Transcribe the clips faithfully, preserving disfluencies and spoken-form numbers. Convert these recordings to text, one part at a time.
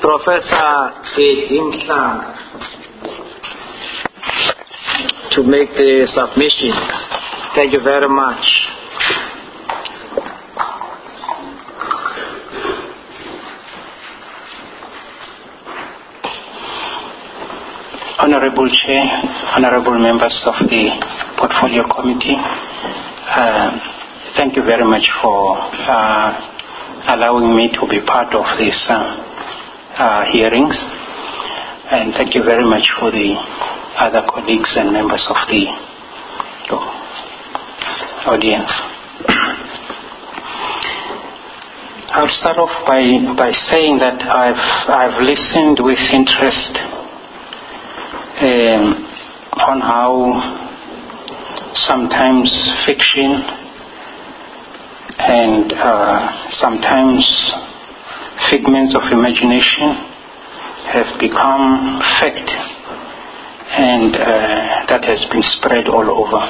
Professor Edim Sang to make the submission. Thank you very much. Honorable Chair, honorable members of the Portfolio Committee, uh, thank you very much for uh, allowing me to be part of these uh, uh, hearings, and thank you very much for the other colleagues and members of the oh, audience. I'll start off by, by saying that I've, I've listened with interest Um, on how sometimes fiction and uh, sometimes figments of imagination have become fact, and uh, that has been spread all over.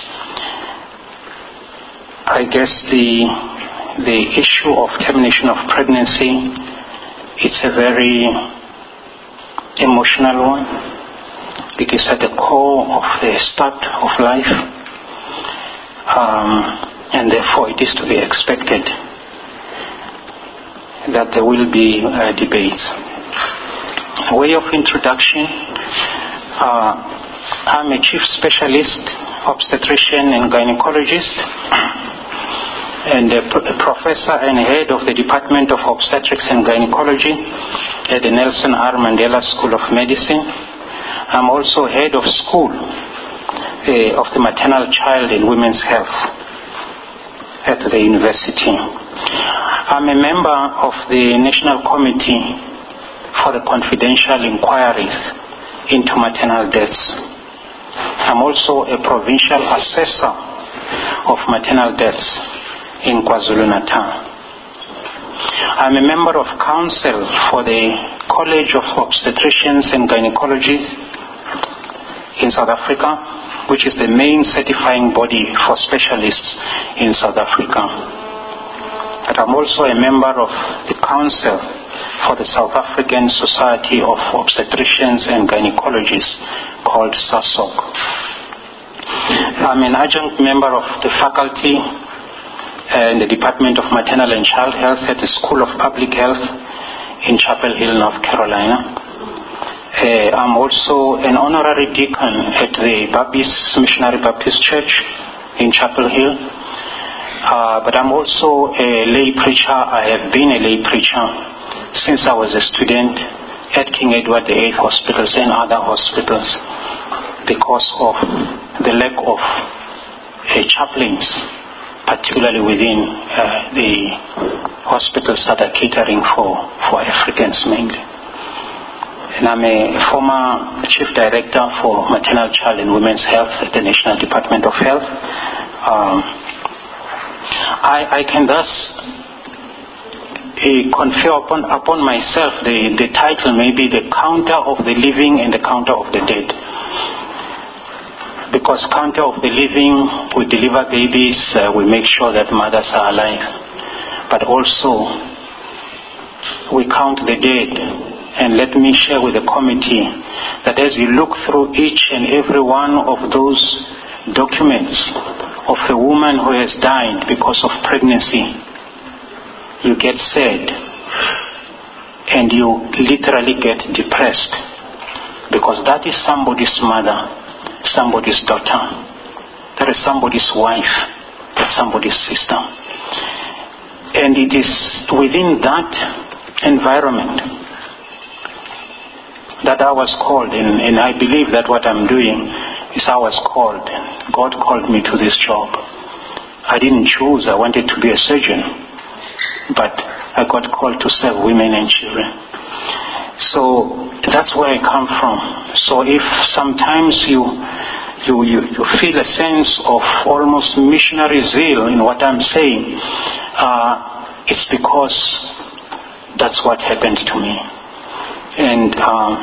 I guess the the issue of termination of pregnancy, it's a very emotional one. It is at the core of the start of life, um, and therefore it is to be expected that there will be uh, debates. Way of introduction, uh, I'm a chief specialist, obstetrician and gynecologist, and a, p- a professor and head of the Department of Obstetrics and Gynecology at the Nelson R. Mandela School of Medicine. I'm also head of school uh, of the maternal, child and women's health at the university. I'm a member of the National Committee for the Confidential Inquiries into Maternal Deaths. I'm also a provincial assessor of maternal deaths in KwaZulu-Natal. I'm a member of council for the College of Obstetricians and Gynecologists in South Africa, which is the main certifying body for specialists in South Africa. But I'm also a member of the Council for the South African Society of Obstetricians and Gynecologists, called SASOG. I'm an adjunct member of the faculty in the Department of Maternal and Child Health at the School of Public Health in Chapel Hill, North Carolina. Uh, I'm also an honorary deacon at the Baptist Missionary Baptist Church in Chapel Hill. Uh, but I'm also a lay preacher. I have been a lay preacher since I was a student at King Edward the Eighth Hospitals and other hospitals because of the lack of uh, chaplains, particularly within uh, the hospitals that are catering for, for Africans mainly. And I'm a former Chief Director for Maternal, Child and Women's Health at the National Department of Health. Um, I, I can thus uh, confer upon, upon myself the, the title, maybe the counter of the living and the counter of the dead. Because counter of the living, we deliver babies, uh, we make sure that mothers are alive. But also, we count the dead. And let me share with the committee that as you look through each and every one of those documents of a woman who has died because of pregnancy, you get sad and you literally get depressed, because that is somebody's mother, somebody's daughter, that is somebody's wife, somebody's sister. And it is within that environment that I was called, and, and I believe that what I'm doing is I was called. God called me to this job. I didn't choose. I wanted to be a surgeon, but I got called to serve women and children. So that's where I come from. So if sometimes you you, you, you feel a sense of almost missionary zeal in what I'm saying, uh, it's because that's what happened to me. And um,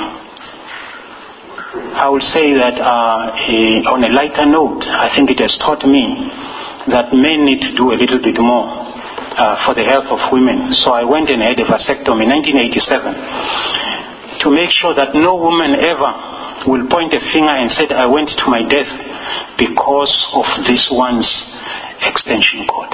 I would say that uh, a, on a lighter note, I think it has taught me that men need to do a little bit more uh, for the health of women. So I went and had a vasectomy in nineteen eighty-seven to make sure that no woman ever will point a finger and say, I went to my death because of this one's extension cord.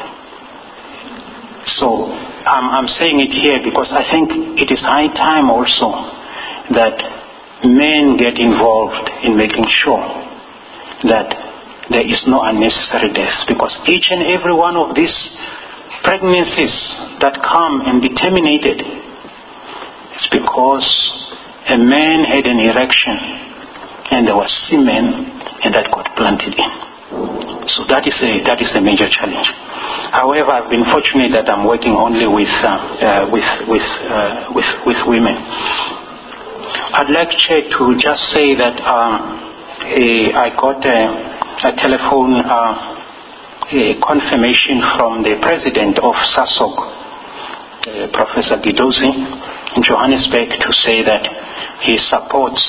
So I'm, I'm saying it here because I think it is high time also that men get involved in making sure that there is no unnecessary deaths, because each and every one of these pregnancies that come and be terminated, it's because a man had an erection and there was semen and that got planted in. So that is a that is a major challenge. However, I've been fortunate that I'm working only with uh, uh, with with, uh, with with women. I'd like to just say that um, a, I got a, a telephone uh, a confirmation from the president of SASOG, uh, Professor Gidozi, in Johannesburg, to say that he supports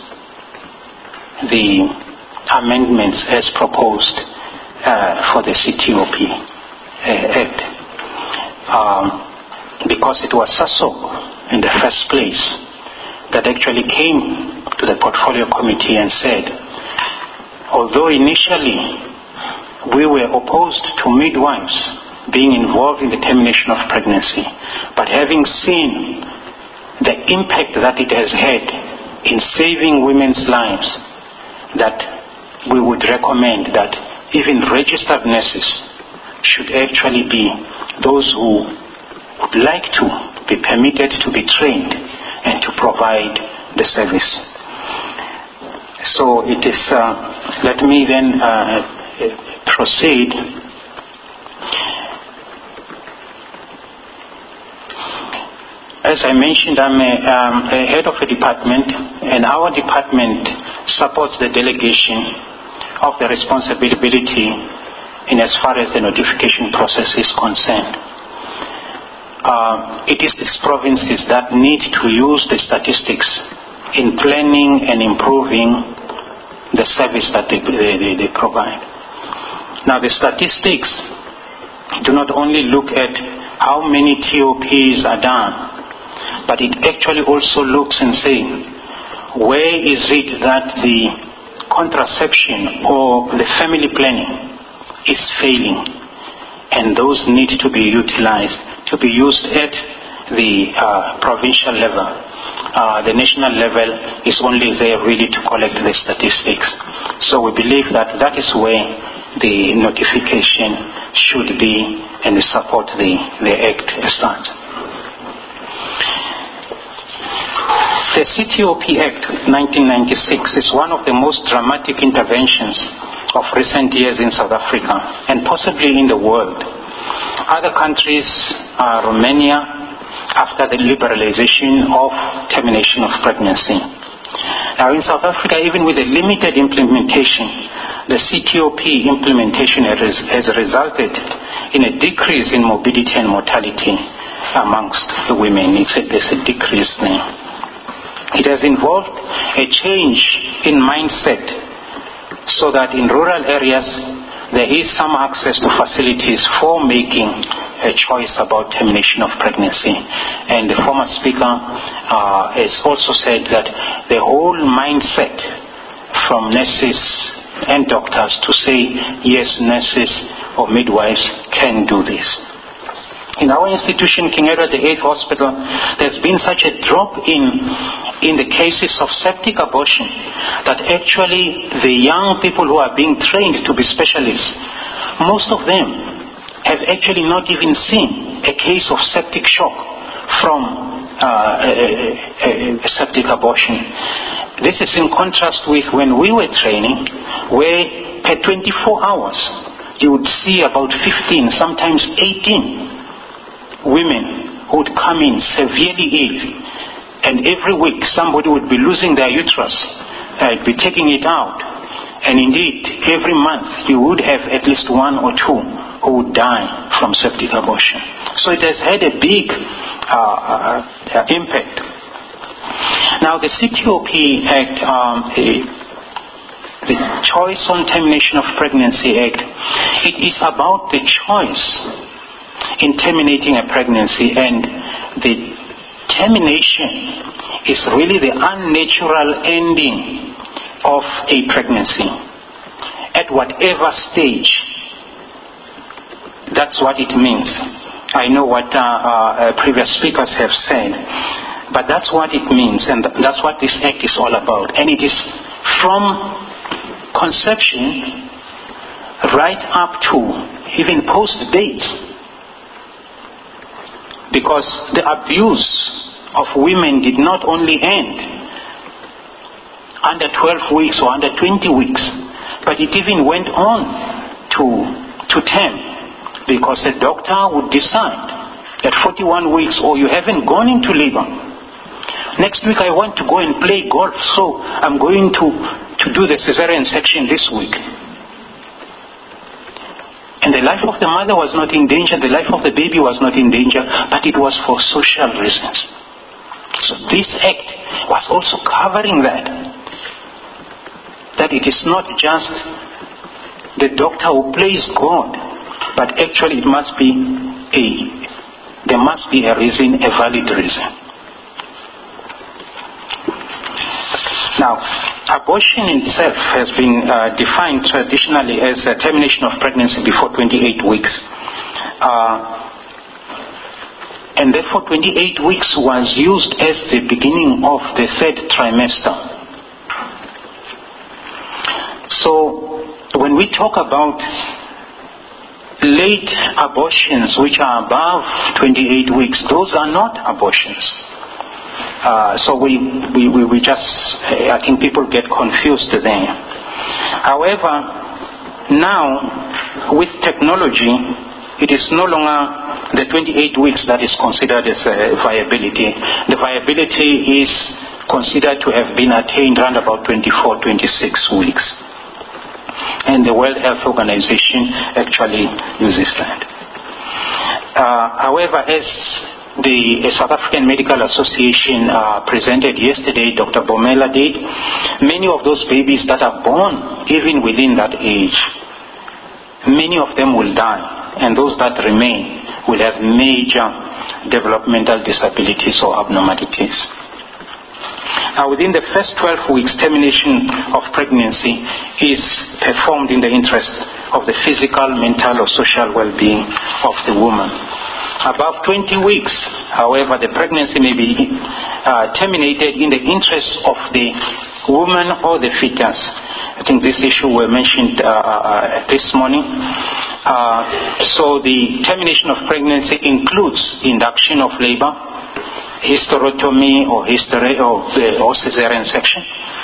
the amendments as proposed uh, for the C T O P uh, Act, um, because it was SASOG in the first place that actually came to the portfolio committee and said, although initially we were opposed to midwives being involved in the termination of pregnancy, but having seen the impact that it has had in saving women's lives, that we would recommend that even registered nurses should actually be those who would like to be permitted to be trained and to provide the service. So it is, uh, let me then uh, proceed. As I mentioned, I'm a, um, a head of a department, and our department supports the delegation of the responsibility in as far as the notification process is concerned. Uh, it is these provinces that need to use the statistics in planning and improving the service that they, they, they provide. Now, the statistics do not only look at how many T O Ps are done, but it actually also looks and says, where is it that the contraception or the family planning is failing, and those need to be utilized, to be used at the uh, provincial level. Uh, the national level is only there really to collect the statistics. So we believe that that is where the notification should be, and we support the, the Act as such. The C T O P Act nineteen ninety-six is one of the most dramatic interventions of recent years in South Africa and possibly in the world. Other countries, uh, Romania, after the liberalization of termination of pregnancy. Now in South Africa, even with a limited implementation, the C T O P implementation has resulted in a decrease in morbidity and mortality amongst the women. It's a, there's a decrease there. It has involved a change in mindset so that in rural areas there is some access to facilities for making a choice about termination of pregnancy. And the former speaker uh, has also said that the whole mindset from nurses and doctors to say, yes, nurses or midwives can do this. In our institution, King Edward the Eighth Hospital, there's been such a drop in in the cases of septic abortion that actually the young people who are being trained to be specialists, most of them have actually not even seen a case of septic shock from uh, a, a, a septic abortion. This is in contrast with when we were training, where per twenty-four hours you would see about fifteen, sometimes eighteen women who would come in severely ill, and every week somebody would be losing their uterus, uh, be taking it out, and indeed every month you would have at least one or two who would die from septic abortion. So it has had a big uh, uh, impact. Now the C T O P Act, um, a, the Choice on Termination of Pregnancy Act, it is about the choice in terminating a pregnancy, and the termination is really the unnatural ending of a pregnancy at whatever stage. That's what it means. I know what uh, uh, previous speakers have said, but that's what it means, and that's what this act is all about. And it is from conception right up to even post-date, because the abuse of women did not only end under twelve weeks or under twenty weeks, but it even went on to to term, because a doctor would decide at forty-one weeks, or you haven't gone into labor. Next week I want to go and play golf, so I'm going to, to do the cesarean section this week. And the life of the mother was not in danger, the life of the baby was not in danger, but it was for social reasons. So this act was also covering that. That it is not just the doctor who plays God, but actually it must be a, there must be a reason, a valid reason. Now, abortion itself has been uh, defined traditionally as a termination of pregnancy before twenty-eight weeks. Uh, and therefore twenty-eight weeks was used as the beginning of the third trimester. So, when we talk about late abortions which are above twenty-eight weeks, those are not abortions. Uh, so we, we, we, we just, I think people get confused there. However, now, with technology, it is no longer the twenty-eight weeks that is considered as uh, viability. The viability is considered to have been attained around about twenty-four, twenty-six weeks. And the World Health Organization actually uses that. Uh, however, as the South African Medical Association uh, presented yesterday, Doctor Bomela did, many of those babies that are born even within that age, many of them will die, and those that remain will have major developmental disabilities or abnormalities. Now, within the first twelve weeks, termination of pregnancy is performed in the interest of the physical, mental, or social well-being of the woman. Above twenty weeks, however, the pregnancy may be uh, terminated in the interest of the woman or the fetus. I think this issue were mentioned uh, uh, this morning. Uh, so the termination of pregnancy includes induction of labor, hysterectomy or, hyster- or, uh, or cesarean section.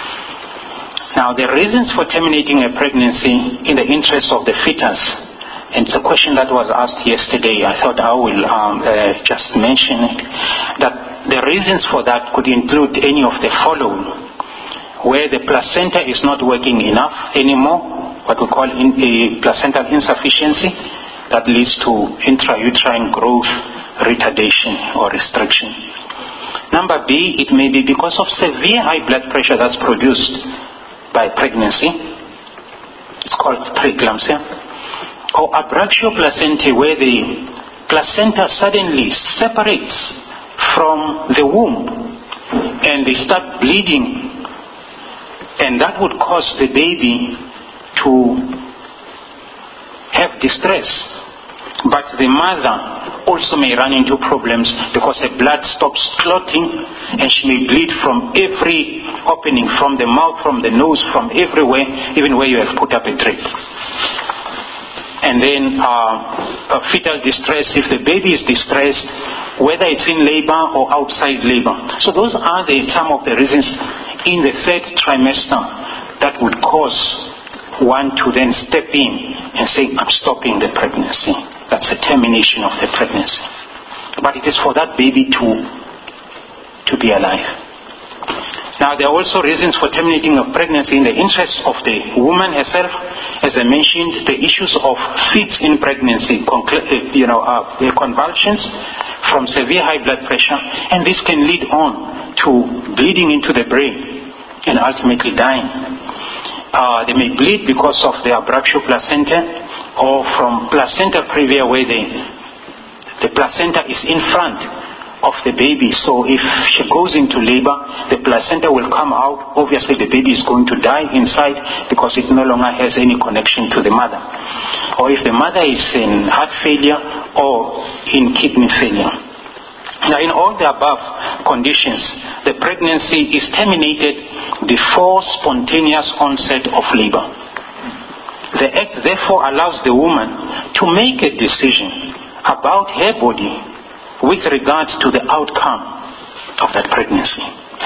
Now, the reasons for terminating a pregnancy in the interest of the fetus, and it's a question that was asked yesterday, I thought I will um, uh, just mention it, that the reasons for that could include any of the following: where the placenta is not working enough anymore, what we call in, a placental insufficiency, that leads to intrauterine growth retardation or restriction. Number B, it may be because of severe high blood pressure that's produced by pregnancy. It's called preeclampsia. Or abraxio placentae, where the placenta suddenly separates from the womb and they start bleeding, and that would cause the baby to have distress. But the mother also may run into problems because her blood stops clotting and she may bleed from every opening, from the mouth, from the nose, from everywhere, even where you have put up a drip. And then uh, fetal distress, if the baby is distressed, whether it's in labor or outside labor. So those are the, some of the reasons in the third trimester that would cause one to then step in and say, I'm stopping the pregnancy. That's a termination of the pregnancy. But it is for that baby to, to be alive. Now, there are also reasons for terminating of pregnancy in the interest of the woman herself. As I mentioned, the issues of fits in pregnancy, you know, uh, convulsions from severe high blood pressure, and this can lead on to bleeding into the brain and ultimately dying. Uh, they may bleed because of the abraxio placenta or from placenta previa, where the The placenta is in front of the baby. So if she goes into labor, the placenta will come out. Obviously the baby is going to die inside because it no longer has any connection to the mother. Or if the mother is in heart failure or in kidney failure. Now in all the above conditions, the pregnancy is terminated before spontaneous onset of labor. The act therefore allows the woman to make a decision about her body with regards to the outcome of that pregnancy.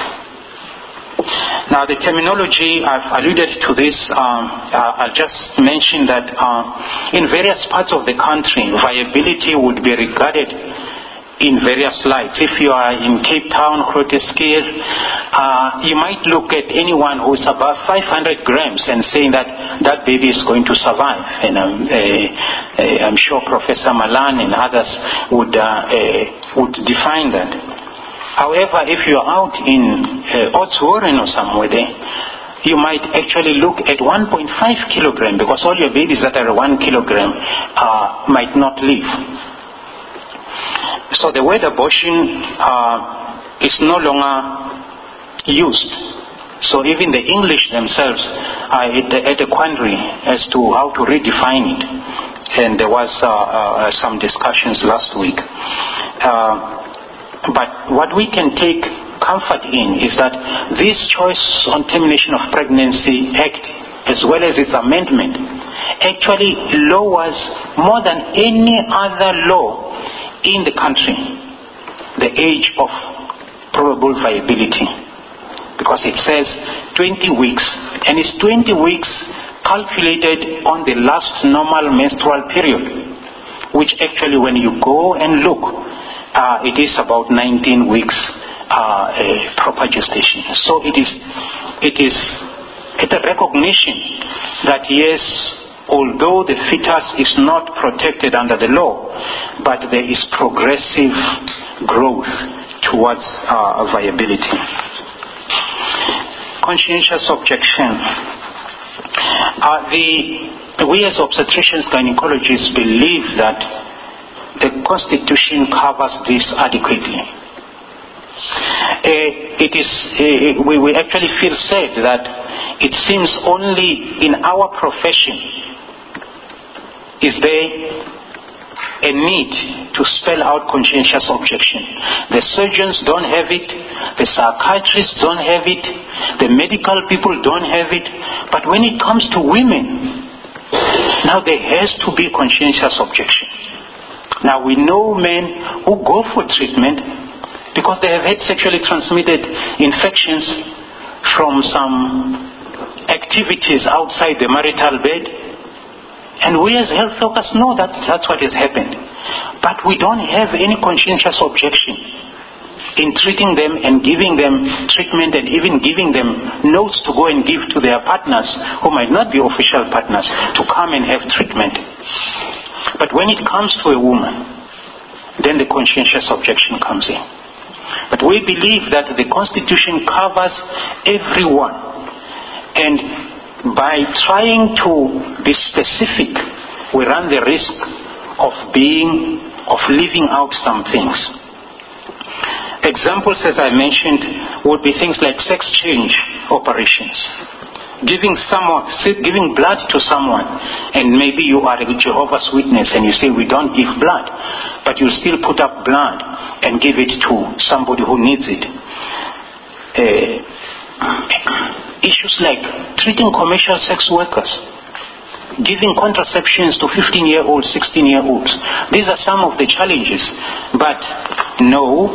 Now the terminology, I've alluded to this, um, uh, I'll just mention that uh, in various parts of the country, viability would be regarded in various lights. If you are in Cape Town, Groote Schuur, uh, you might look at anyone who is above five hundred grams and saying that that baby is going to survive. And um, uh, uh, I'm sure Professor Malan and others would uh, uh, would define that. However, if you are out in uh, Oudtshoorn or somewhere there, you might actually look at one point five kilogram, because all your babies that are one kilogram uh, might not live. So the word abortion uh, is no longer used. So even the English themselves are at, at a quandary as to how to redefine it. And there was uh, uh, some discussions last week. Uh, but what we can take comfort in is that this Choice on Termination of Pregnancy Act, as well as its amendment, actually lowers more than any other law in the country the age of probable viability, because it says twenty weeks, and it's twenty weeks calculated on the last normal menstrual period, which actually when you go and look, uh, it is about nineteen weeks uh, a proper gestation. So it is it is it's a recognition that yes, although the fetus is not protected under the law, but there is progressive growth towards uh, viability. Conscientious objection. Uh, the, we as obstetricians, gynecologists believe that the Constitution covers this adequately. Uh, it is, uh, we, we actually feel sad that it seems only in our profession is there a need to spell out conscientious objection. The surgeons don't have it, the psychiatrists don't have it, the medical people don't have it, but when it comes to women, now there has to be conscientious objection. Now we know men who go for treatment because they have had sexually transmitted infections from some activities outside the marital bed. And we as health workers know that that's what has happened. But we don't have any conscientious objection in treating them and giving them treatment and even giving them notes to go and give to their partners who might not be official partners to come and have treatment. But when it comes to a woman, then the conscientious objection comes in. But we believe that the Constitution covers everyone, and by trying to be specific, we run the risk of being, of leaving out some things. Examples, as I mentioned, would be things like sex change operations. Giving someone, giving blood to someone, and maybe you are a Jehovah's Witness and you say we don't give blood, but you still put up blood and give it to somebody who needs it. Uh, Issues like treating commercial sex workers, giving contraceptions to fifteen-year-olds, sixteen-year-olds. These are some of the challenges. But no,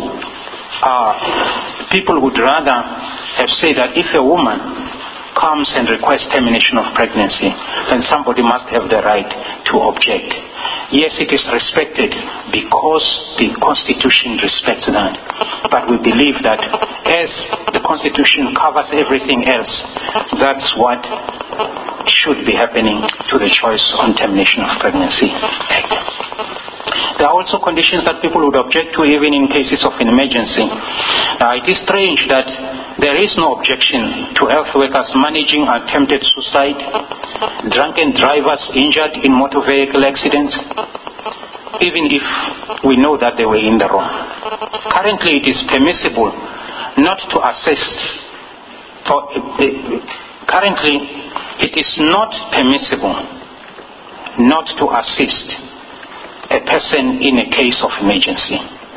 uh, people would rather have said that if a woman comes and requests termination of pregnancy, then somebody must have the right to object. Yes, it is respected because the Constitution respects that. But we believe that as the Constitution covers everything else, that's what should be happening to the Choice on Termination of Pregnancy Act. There are also conditions that people would object to even in cases of an emergency. Now, it is strange that there is no objection to health workers managing attempted suicide, drunken drivers injured in motor vehicle accidents, even if we know that they were in the wrong. Currently, it is permissible not to assist. For, uh, currently, it is not permissible not to assist a person in a case of emergency.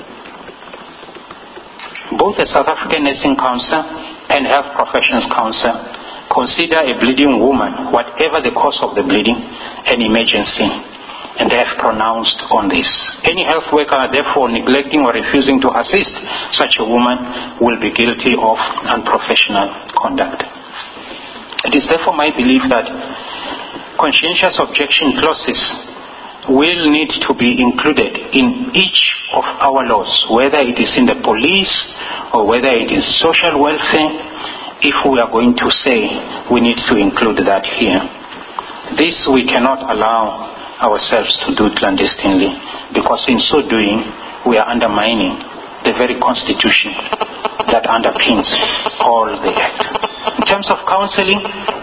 Both the South African Nursing Council and Health Professions Council consider a bleeding woman, whatever the cause of the bleeding, an emergency, and they have pronounced on this. Any health worker, therefore, neglecting or refusing to assist such a woman will be guilty of unprofessional conduct. It is therefore my belief that conscientious objection clauses will need to be included in each of our laws, whether it is in the police or whether it is social welfare, if we are going to say we need to include that here. This we cannot allow ourselves to do clandestinely, because in so doing we are undermining the very constitution that underpins all the act. In terms of counseling,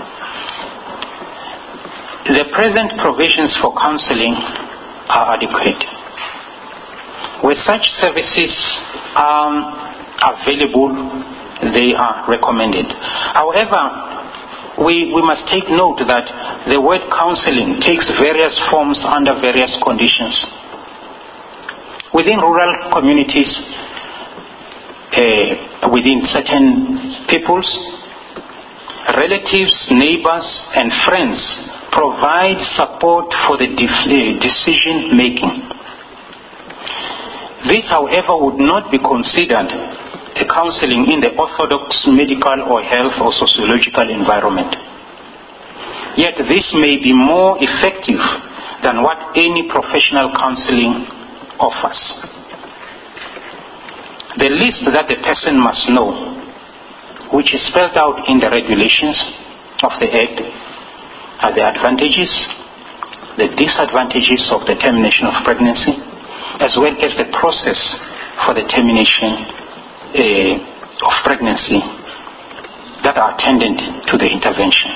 the present provisions for counseling are adequate. Where such services are available, they are recommended. However, we, we must take note that the word counseling takes various forms under various conditions. Within rural communities, uh, within certain peoples, relatives, neighbors, and friends provide support for the de- decision making. This, however, would not be considered a counseling in the orthodox medical or health or sociological environment. Yet this may be more effective than what any professional counseling offers. The list that the person must know, which is spelled out in the regulations of the Act, are the advantages, the disadvantages of the termination of pregnancy, as well as the process for the termination uh, of pregnancy that are attendant to the intervention.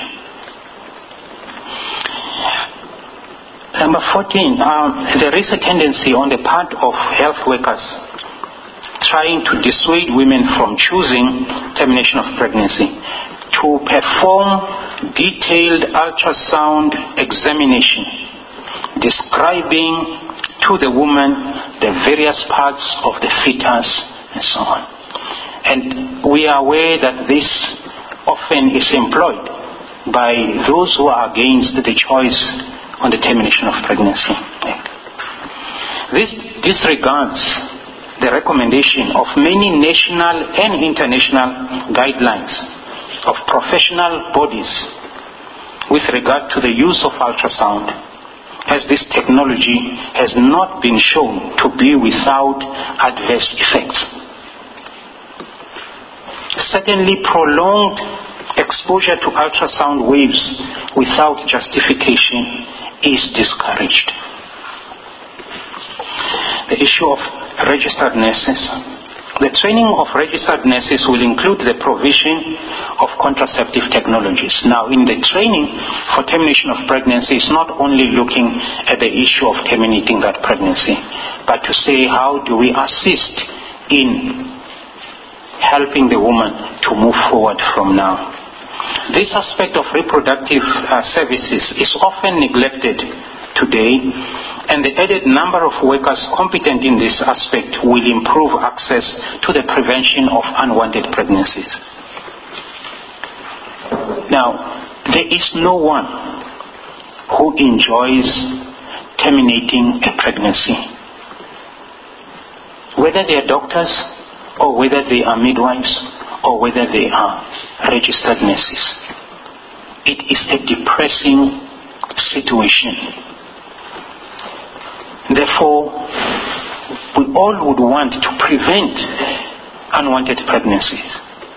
Number fourteen, um, there is a tendency on the part of health workers trying to dissuade women from choosing termination of pregnancy to perform detailed ultrasound examination describing to the woman the various parts of the fetus and so on. And we are aware that this often is employed by those who are against the choice on the termination of pregnancy. This disregards the recommendation of many national and international guidelines of professional bodies with regard to the use of ultrasound, as this technology has not been shown to be without adverse effects. Secondly, prolonged exposure to ultrasound waves without justification is discouraged. The issue of registered nurses. The training of registered nurses will include the provision of contraceptive technologies. Now, in the training for termination of pregnancy, it's not only looking at the issue of terminating that pregnancy, but to say how do we assist in helping the woman to move forward from now. This aspect of reproductive uh, services is often neglected today, and the added number of workers competent in this aspect will improve access to the prevention of unwanted pregnancies. Now, there is no one who enjoys terminating a pregnancy, whether they are doctors or whether they are midwives or whether they are registered nurses. It is a depressing situation. Therefore, we all would want to prevent unwanted pregnancies.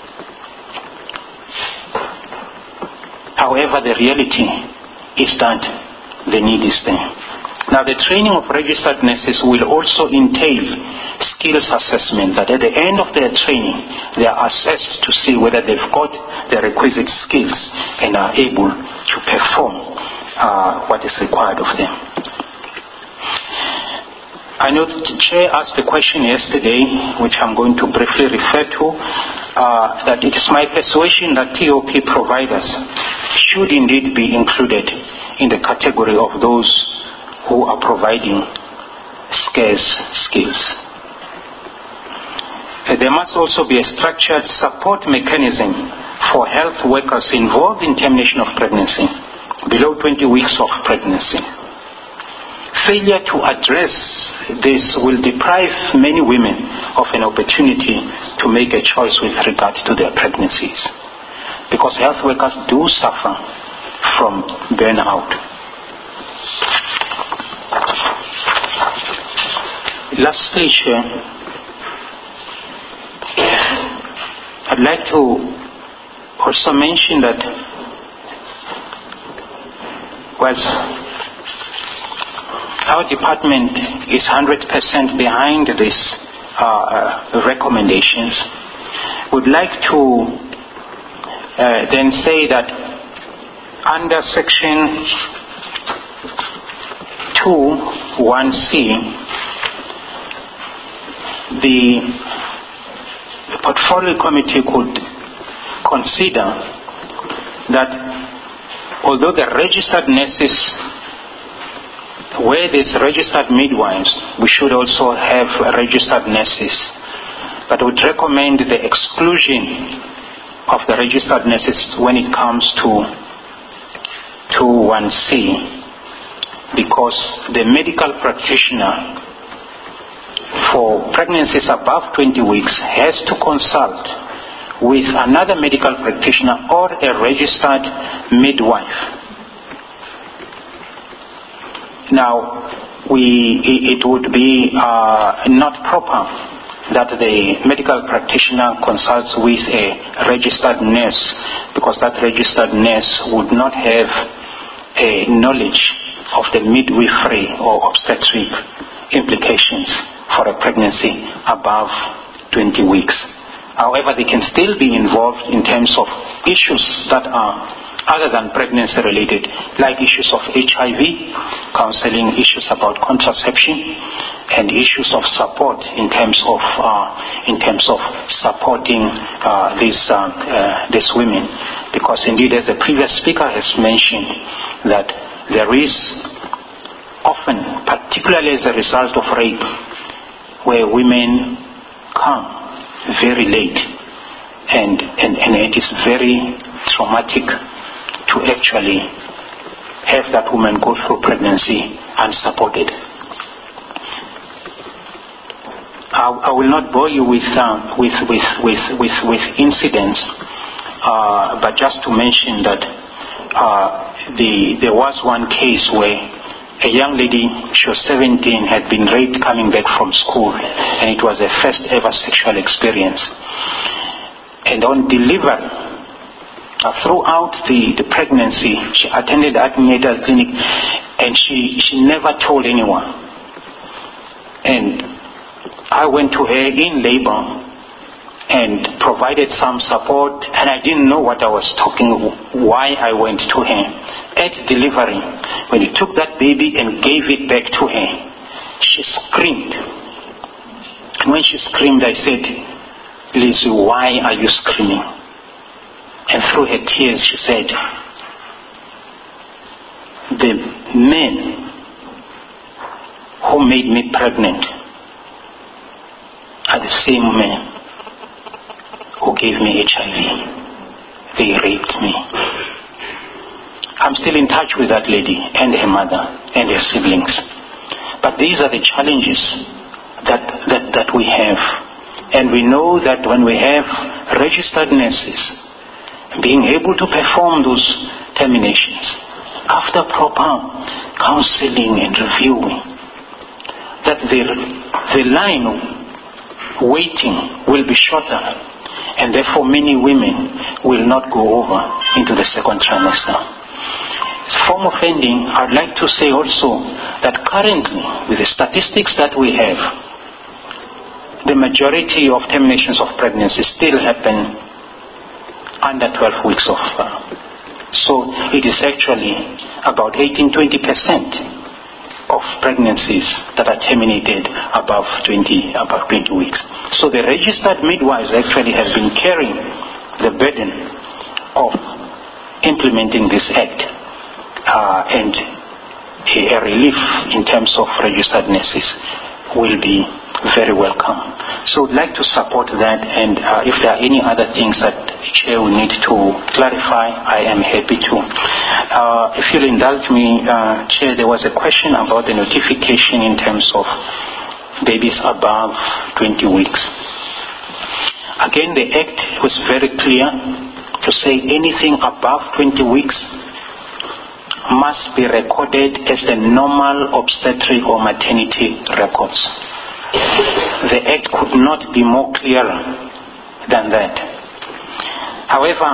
However, the reality is that the need is there. Now, the training of registered nurses will also entail skills assessment, that at the end of their training, they are assessed to see whether they've got the requisite skills and are able to perform uh, what is required of them. I know the Chair asked the question yesterday, which I'm going to briefly refer to, uh, that it is my persuasion that T O P providers should indeed be included in the category of those who are providing scarce skills. There must also be a structured support mechanism for health workers involved in termination of pregnancy below twenty weeks of pregnancy. Failure to address this will deprive many women of an opportunity to make a choice with regard to their pregnancies, because health workers do suffer from burnout. Lastly, Chair, I'd like to also mention that whilst our department is one hundred percent behind these uh, recommendations, would like to uh, then say that under section two one C, the portfolio committee could consider that although the registered nurses, where there's registered midwives, we should also have registered nurses, but would recommend the exclusion of the registered nurses when it comes to two one C, because the medical practitioner for pregnancies above twenty weeks has to consult with another medical practitioner or a registered midwife. Now, we, it would be uh, not proper that the medical practitioner consults with a registered nurse, because that registered nurse would not have a knowledge of the midwifery or obstetric implications for a pregnancy above twenty weeks. However, they can still be involved in terms of issues that are other than pregnancy related, like issues of H I V, counseling, issues about contraception, and issues of support in terms of uh, in terms of supporting uh, these uh, uh, these women, because indeed, as the previous speaker has mentioned, that there is often, particularly as a result of rape, where women come very late, and and, and it is very traumatic to actually have that woman go through pregnancy unsupported. I, I will not bore you with uh, with, with with with with incidents, uh, but just to mention that uh, the there was one case where a young lady, she was seventeen, had been raped coming back from school, and it was her first ever sexual experience. And on delivery, Uh, throughout the, the pregnancy, she attended the antenatal clinic, and she, she never told anyone. And I went to her in labor and provided some support, and I didn't know what I was talking, why I went to her. At delivery, when he took that baby and gave it back to her, she screamed. And when she screamed, I said, "Lizzie, why are you screaming?" And through her tears, she said, "The men who made me pregnant are the same men who gave me H I V. They raped me." I'm still in touch with that lady and her mother and her siblings. But these are the challenges that, that, that we have. And we know that when we have registered nurses being able to perform those terminations after proper counseling and reviewing, that the, the line of waiting will be shorter, and therefore many women will not go over into the second trimester. As form of ending, I'd like to say also that currently, with the statistics that we have, the majority of terminations of pregnancy still happen under twelve weeks of uh, so it is actually about eighteen to twenty percent of pregnancies that are terminated above twenty, above twenty weeks. So the registered midwives actually have been carrying the burden of implementing this act, uh, and a, a relief in terms of registered nurses will be very welcome. So I'd like to support that, and uh, if there are any other things that the Chair will need to clarify, I am happy to. Uh, if you'll indulge me, uh, Chair, there was a question about the notification in terms of babies above twenty weeks. Again, the Act was very clear to say anything above twenty weeks must be recorded as the normal obstetric or maternity records. The Act could not be more clearer than that. However,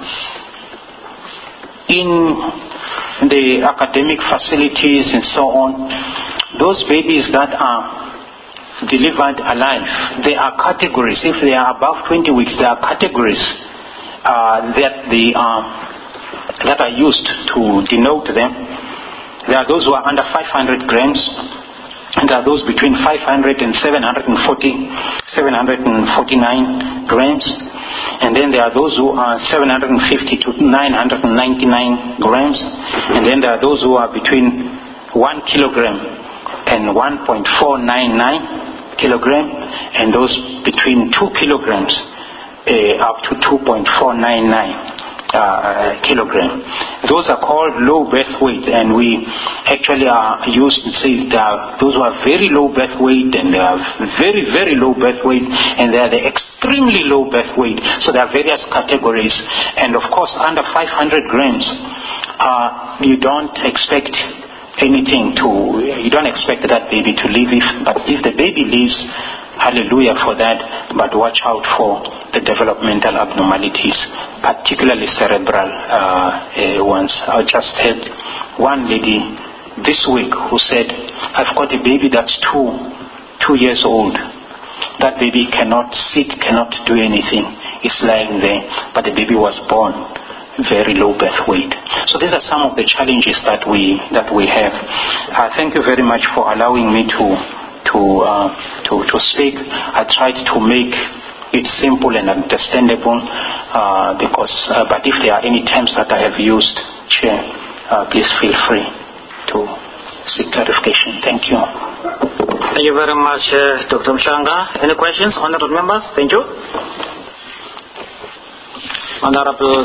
in the academic facilities and so on, those babies that are delivered alive, there are categories. If they are above twenty weeks, there are categories uh, that they are that are used to denote them. There are those who are under five hundred grams, and there are those between five hundred and seven hundred forty, seven hundred forty-nine grams, and then there are those who are seven hundred fifty to nine hundred ninety-nine grams, and then there are those who are between one kilogram and one point four nine nine kilogram, and those between two kilograms uh, up to two point four nine nine uh, kilogram. Those are called low birth weight, and we actually are used to say there are those who are very low birth weight, and they are very, very low birth weight, and they are the extremely low birth weight. So there are various categories, and of course under five hundred grams, uh, you don't expect anything to, you don't expect that baby to live. If, but if the baby lives, hallelujah for that, but watch out for the developmental abnormalities, particularly cerebral uh, uh, ones. I just had one lady this week who said, I've got a baby that's two, two years old. That baby cannot sit, cannot do anything. It's lying there, but the baby was born very low birth weight. So these are some of the challenges that we that we have. Uh, thank you very much for allowing me to to uh, to to speak. I tried to make it simple and understandable, uh, because. Uh, but if there are any terms that I have used, Chair, uh, please feel free to seek clarification. Thank you. Thank you very much, uh, Doctor Mshanga. Any questions, honorable members? Thank you. Honorable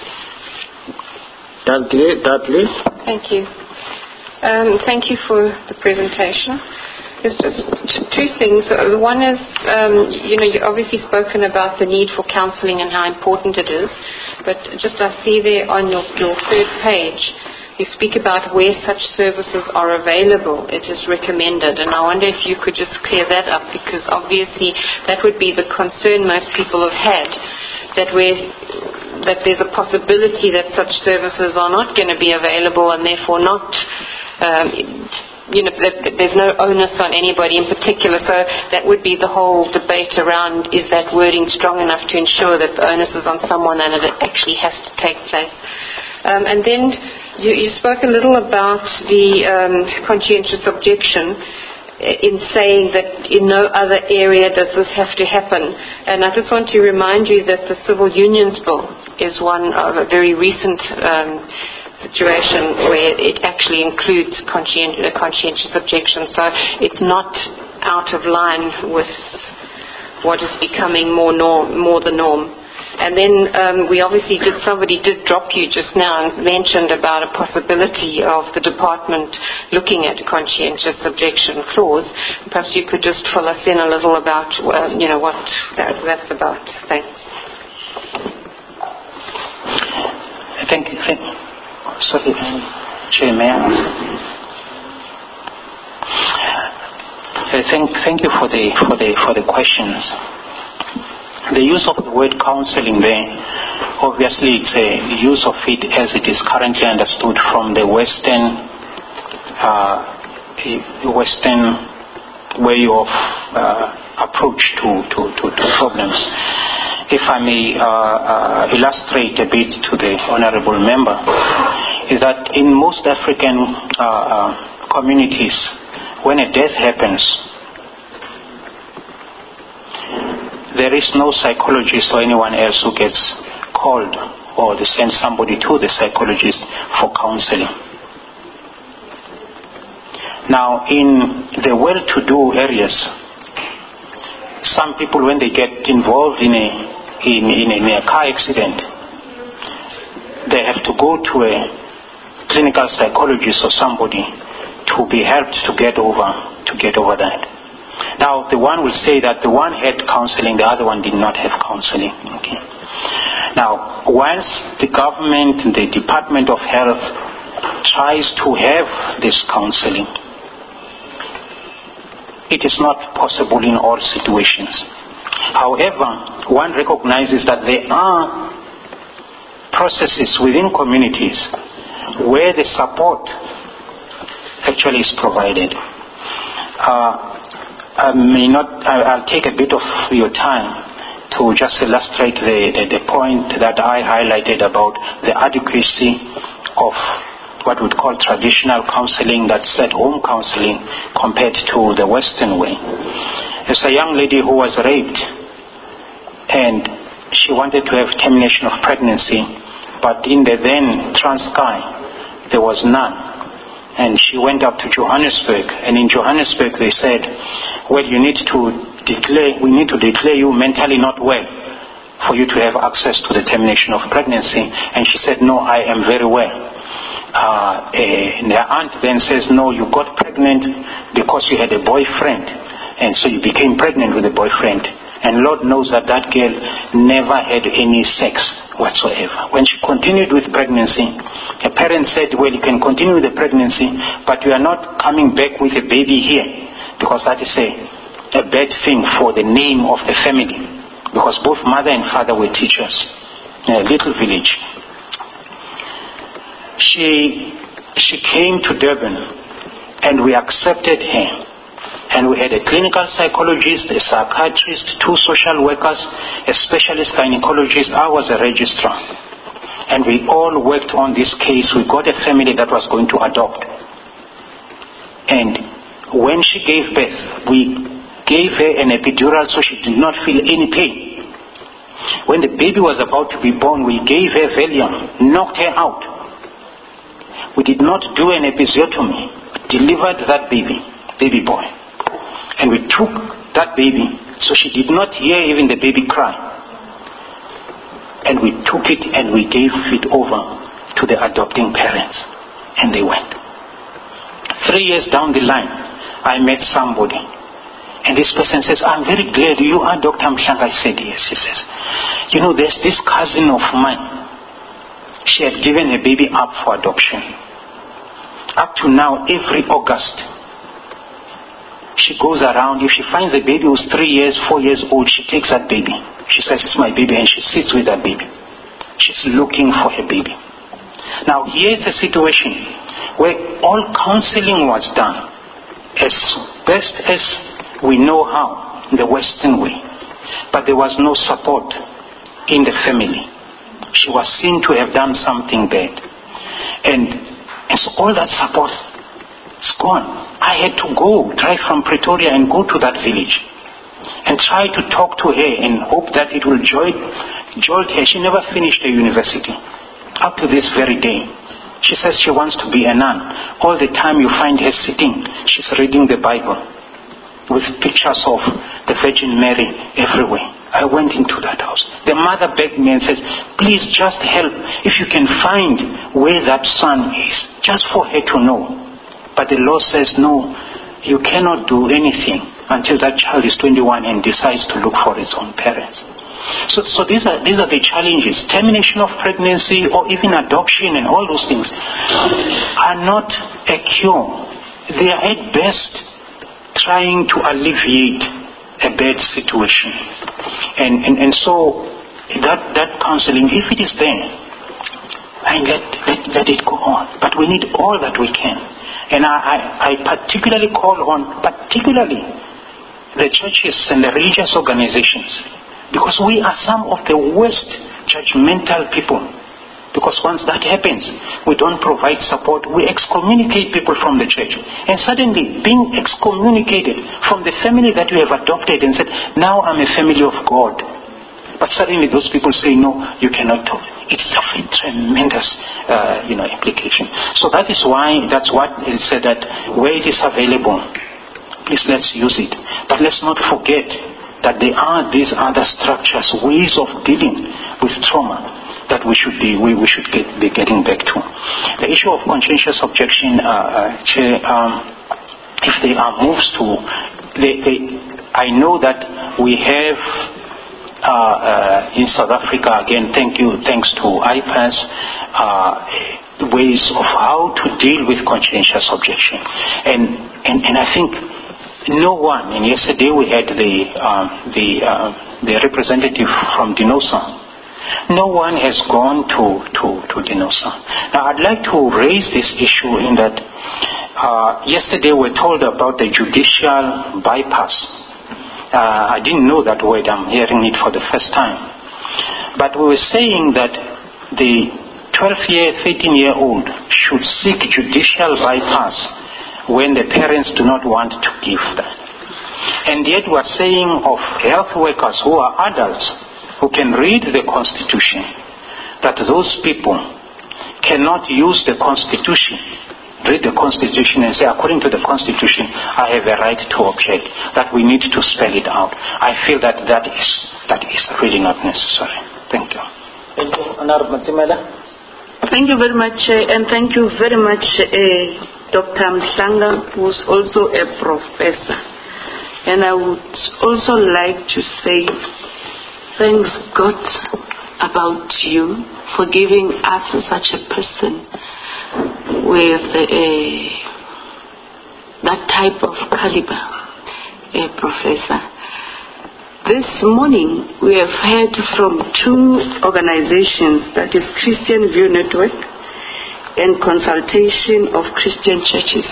Dudley. Dudley. Thank you. Um, thank you for the presentation. There's just two things. One is, um, you know, you've obviously spoken about the need for counselling and how important it is, but just I see there on your, your third page, you speak about where such services are available. It is recommended, and I wonder if you could just clear that up, because obviously that would be the concern most people have had, that where that there's a possibility that such services are not going to be available, and therefore not, um, you know, that there's no onus on anybody in particular. So that would be the whole debate around, is that wording strong enough to ensure that the onus is on someone and that it actually has to take place. Um, and then you, you spoke a little about the um, conscientious objection, in saying that in no other area does this have to happen. And I just want to remind you that the Civil Unions Bill is one of a very recent um, situation where it actually includes conscien- conscientious objection. So it's not out of line with what is becoming more norm, more the norm. And then um, we obviously did, somebody did drop you just now and mentioned about a possibility of the department looking at a conscientious objection clause. Perhaps you could just fill us in a little about, uh, you know, what that, that's about. Thanks. Thank you. Thank, sorry, Chair, may I answer? Uh, thank, thank you for the for the for the questions. The use of the word counselling there, obviously it's a use of it as it is currently understood from the Western uh, Western way of uh, approach to, to, to, to problems. If I may uh, uh, illustrate a bit to the honourable member, is that in most African uh, uh, communities, when a death happens, there is no psychologist or anyone else who gets called, or they send somebody to the psychologist for counseling. Now, in the well-to-do areas, some people, when they get involved in a in, in, a, in a car accident, they have to go to a clinical psychologist or somebody to be helped to get over to get over that. Now, the one will say that the one had counseling, the other one did not have counseling. Okay. Now, once the government, the Department of Health, tries to have this counseling, it is not possible in all situations. However, one recognizes that there are processes within communities where the support actually is provided. Uh, I may not, I'll take a bit of your time to just illustrate the, the, the point that I highlighted about the adequacy of what we'd call traditional counseling, that's at-home counseling, compared to the Western way. There's a young lady who was raped, and she wanted to have termination of pregnancy, but in the then Transkei, there was none. And she went up to Johannesburg, and in Johannesburg they said, well, you need to declare, we need to declare you mentally not well for you to have access to the termination of pregnancy. And she said, no, I am very well. Uh, and her aunt then says, no, you got pregnant because you had a boyfriend, and so you became pregnant with a boyfriend. And Lord knows that that girl never had any sex whatsoever. When she continued with pregnancy, her parents said, well, you can continue with the pregnancy, but you are not coming back with a baby here, because that is a, a bad thing for the name of the family, because both mother and father were teachers in a little village. She, she came to Durban, and we accepted her. And we had a clinical psychologist, a psychiatrist, two social workers, a specialist gynecologist. I was a registrar. And we all worked on this case. We got a family that was going to adopt. And when she gave birth, we gave her an epidural so she did not feel any pain. When the baby was about to be born, we gave her Valium, knocked her out. We did not do an episiotomy. We delivered that baby, baby boy. And we took that baby, so she did not hear even the baby cry. And we took it and we gave it over to the adopting parents. And they went. Three years down the line, I met somebody. And this person says, I'm very glad you are Doctor Mhlanga. I said, yes. He says, you know, there's this cousin of mine. She had given her baby up for adoption. Up to now, every August, she goes around. If she finds a baby who's three years, four years old, she takes that baby. She says, it's my baby, and she sits with that baby. She's looking for her baby. Now, here's a situation where all counseling was done as best as we know how, in the Western way. But there was no support in the family. She was seen to have done something bad. And, and so all that support is gone. I had to go, drive from Pretoria and go to that village and try to talk to her and hope that it will jolt, jolt her. She never finished her university up to this very day. She says she wants to be a nun. All the time you find her sitting, she's reading the Bible with pictures of the Virgin Mary everywhere. I went into that house. The mother begged me and says, please just help if you can find where that son is, just for her to know. But the law says, no, you cannot do anything until that child is twenty-one and decides to look for his own parents. So, so these are these are the challenges. Termination of pregnancy or even adoption and all those things are not a cure. They are at best trying to alleviate a bad situation. And, and, and so that, that counseling, if it is there, and let, let, let it go on. But we need all that we can. And I, I, I particularly call on, particularly the churches and the religious organizations, because we are some of the worst judgmental people. Because once that happens, we don't provide support, we excommunicate people from the church. And suddenly, being excommunicated from the family that we have adopted and said, now I'm a family of God. But suddenly those people say, no, you cannot talk. It's a tremendous, uh, you know, implication. So that is why, that's what it said, that where it is available, please let's use it. But let's not forget that there are these other structures, ways of dealing with trauma that we should be we, we should get, be getting back to. The issue of conscientious objection, uh, uh, Chair, um, if they are moves to, they, they, I know that we have uh, uh, in South Africa, again, thank you, thanks to I P A S, uh, ways of how to deal with conscientious objection, and and, and I think no one. And yesterday we had the um, the uh, the representative from DINOSA. No one has gone to, to, to DINOSA. Now I'd like to raise this issue in that uh, yesterday we were told about the judicial bypass. Uh, I didn't know that word, I'm hearing it for the first time. But we were saying that the twelve-year, thirteen-year-old should seek judicial bypass when the parents do not want to give that. And yet we're saying of health workers who are adults, who can read the Constitution, that those people cannot use the Constitution, read the Constitution and say, according to the Constitution, I have a right to object, that we need to spell it out. I feel that that is, that is really not necessary. Thank you. Thank you, Honorable Matimela. Thank you very much, uh, and thank you very much, uh, Doctor Mhlanga, who is also a professor. And I would also like to say, thanks God about you for giving us such a person with a, that type of caliber, a professor. This morning we have heard from two organizations, that is Christian View Network and Consultation of Christian Churches,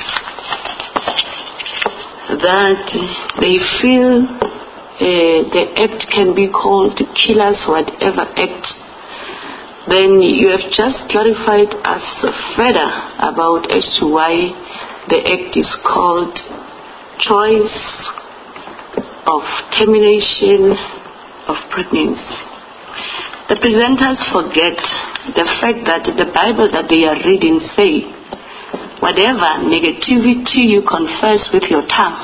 that they feel Uh, the act can be called Killers Whatever Act. Then you have just clarified us further about as to why the act is called Choice of Termination of Pregnancy. The presenters forget the fact that the Bible that they are reading say, whatever negativity you confess with your tongue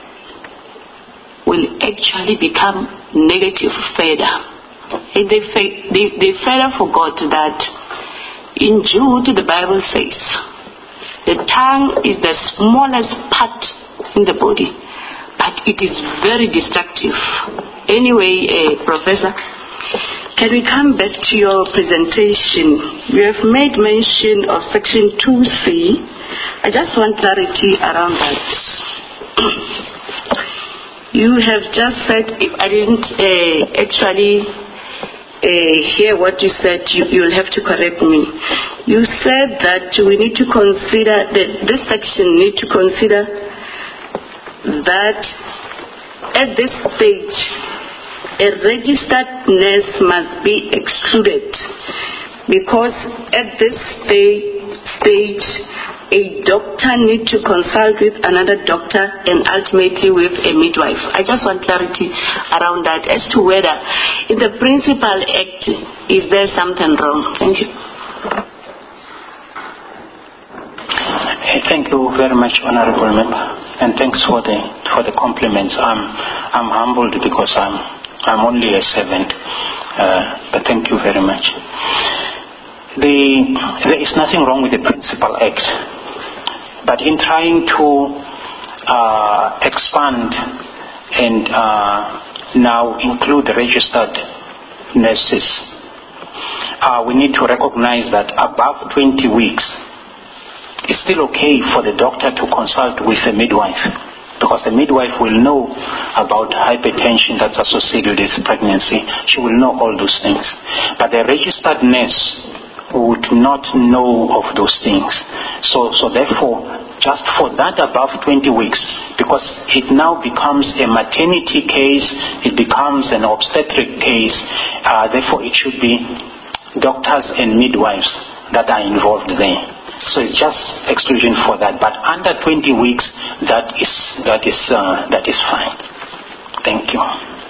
will actually become negative further. And they, they, they further forgot that in Jude the Bible says the tongue is the smallest part in the body, but it is very destructive. Anyway, uh, Professor, can we come back to your presentation? You have made mention of section two C. I just want clarity around that. You have just said, if I didn't uh, actually uh, hear what you said, you, you'll have to correct me. You said that we need to consider, that this section need to consider that at this stage, a registered nurse must be excluded, because at this stage, stage a doctor needs to consult with another doctor and ultimately with a midwife. I just want clarity around that as to whether in the Principal Act is there something wrong. Thank you. Thank you very much, Honorable Member, and thanks for the for the compliments. I'm I'm humbled because I'm I'm only a servant, uh, but thank you very much. The, there is nothing wrong with the Principal Act, but in trying to uh, expand and uh, now include the registered nurses, uh, we need to recognize that above twenty weeks, it's still okay for the doctor to consult with a midwife, because the midwife will know about hypertension that's associated with pregnancy. She will know all those things. But the registered nurse would not know of those things. So, so therefore, just for that above twenty weeks, because it now becomes a maternity case, it becomes an obstetric case, uh, therefore it should be doctors and midwives that are involved there. So it's just exclusion for that. But under twenty weeks, that is that is uh, that is fine. Thank you.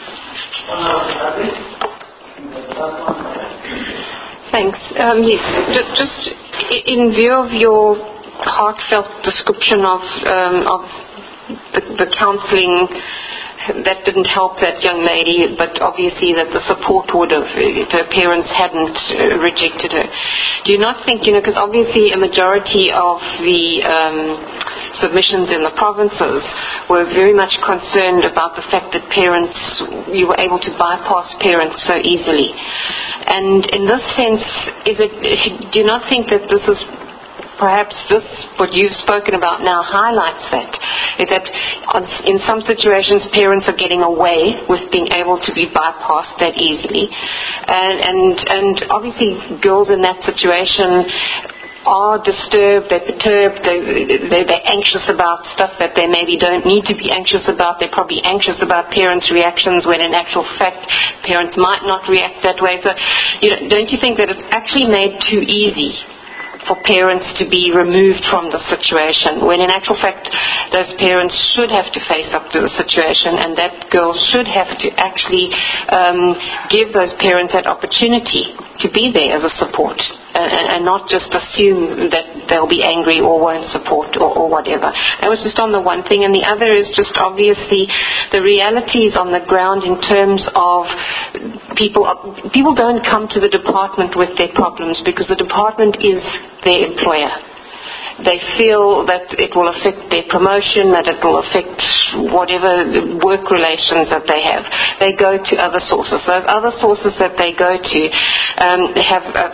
Thanks. Um, yes, just in view of your heartfelt description of um, of the, the counselling, that didn't help that young lady, but obviously that the support would have, if her parents hadn't uh, rejected her. Do you not think, you know, because obviously a majority of the um, submissions in the provinces were very much concerned about the fact that parents, you were able to bypass parents so easily. And in this sense, is it, do you not think that this is perhaps this, what you've spoken about now, highlights that, is that on, in some situations parents are getting away with being able to be bypassed that easily. And, and, and obviously girls in that situation are disturbed, they're perturbed, they, they, they're anxious about stuff that they maybe don't need to be anxious about. They're probably anxious about parents' reactions when in actual fact parents might not react that way. So, you know, don't you think that it's actually made too easy for parents to be removed from the situation, when in actual fact those parents should have to face up to the situation, and that girl should have to actually um, give those parents that opportunity to be there as a support, and, and not just assume that they'll be angry or won't support or, or whatever. That was just on the one thing, and the other is just obviously the realities on the ground in terms of people. People don't come to the department with their problems because the department is their employer. They feel that it will affect their promotion, that it will affect whatever work relations that they have. They go to other sources. Those other sources that they go to um, have uh,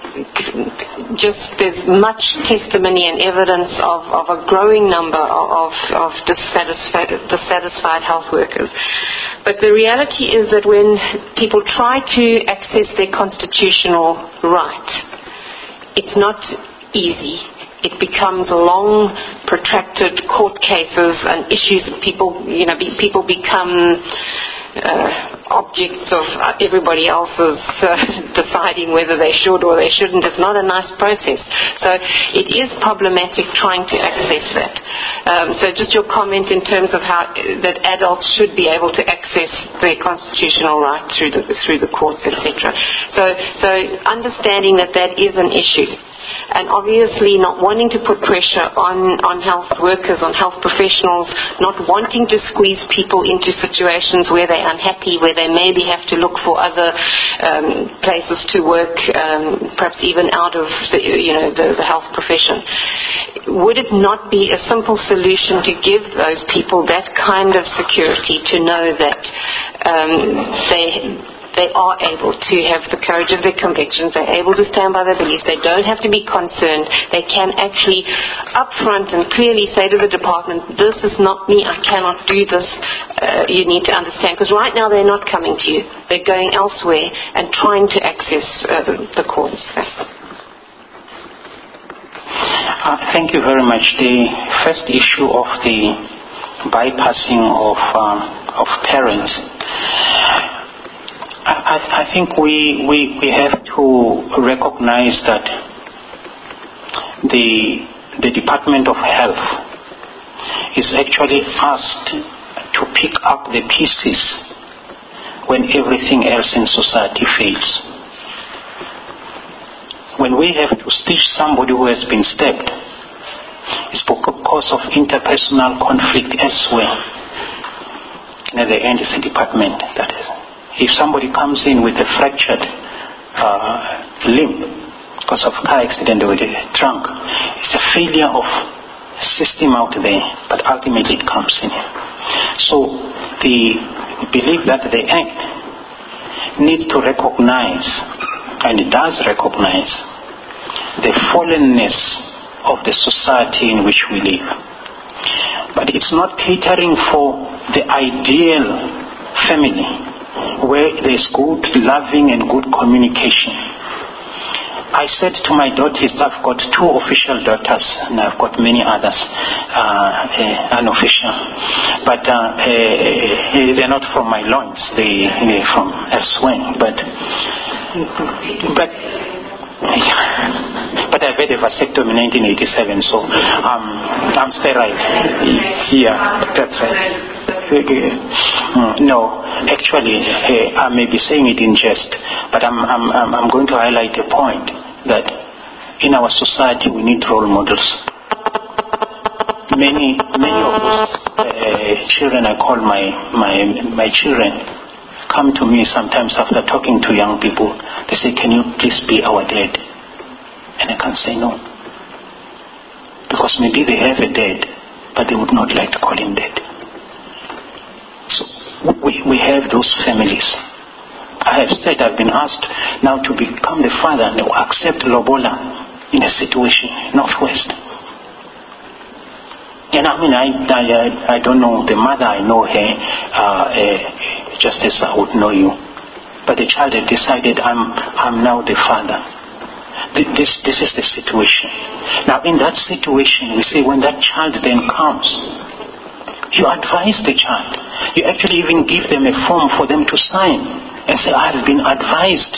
just, there's much testimony and evidence of, of a growing number of, of dissatisfied, dissatisfied health workers. But the reality is that when people try to access their constitutional right, it's not easy. It becomes long, protracted court cases and issues. People, you know, be, people become uh, objects of everybody else's uh, deciding whether they should or they shouldn't. It's not a nice process. So it is problematic trying to access that. Um, so just your comment in terms of how that adults should be able to access their constitutional right through the through the courts, et cetera. So so understanding that that is an issue. And obviously not wanting to put pressure on, on health workers, on health professionals, not wanting to squeeze people into situations where they're unhappy, where they maybe have to look for other um, places to work, um, perhaps even out of the, you know, the, the health profession. Would it not be a simple solution to give those people that kind of security to know that um, they... they are able to have the courage of their convictions, they're able to stand by their beliefs, they don't have to be concerned, they can actually upfront and clearly say to the department, this is not me, I cannot do this, uh, you need to understand. Because right now they're not coming to you, they're going elsewhere and trying to access uh, the courts. Uh, thank you very much. The first issue of the bypassing of, uh, of parents, I, I think we, we, we have to recognize that the, the Department of Health is actually asked to pick up the pieces when everything else in society fails. When we have to stitch somebody who has been stabbed, it's because of interpersonal conflict elsewhere. And at the end, it's a department that is. If somebody comes in with a fractured uh, limb because of car accident with a trunk, it's a failure of system out there, but ultimately it comes in. So the belief that the Act needs to recognize, and it does recognize, the fallenness of the society in which we live. But it's not catering for the ideal family where there's good, loving and good communication. I said to my daughters, I've got two official daughters and I've got many others, uh, uh, unofficial. But uh, uh, they're not from my loins, they, they're from elsewhere. But but but I've had a vasectomy in nineteen eighty-seven, so um, I'm sterile. Yeah, that's right. No, actually, I may be saying it in jest, but I'm, I'm, I'm going to highlight a point that in our society we need role models. Many, many of those uh, children I call my, my, my children come to me sometimes after talking to young people. They say, "Can you please be our dad?" And I can't say no. Because maybe they have a dad, but they would not like to call him dad. So we, we have those families. I have said, I've been asked now to become the father and accept Lobola in a situation in Northwest. And I mean, I, I, I don't know the mother, I know her uh, uh, just as I would know you. But the child had decided, I'm, I'm now the father. This, this is the situation. Now in that situation, we say when that child then comes, you advise the child. You actually even give them a form for them to sign and say, "I have been advised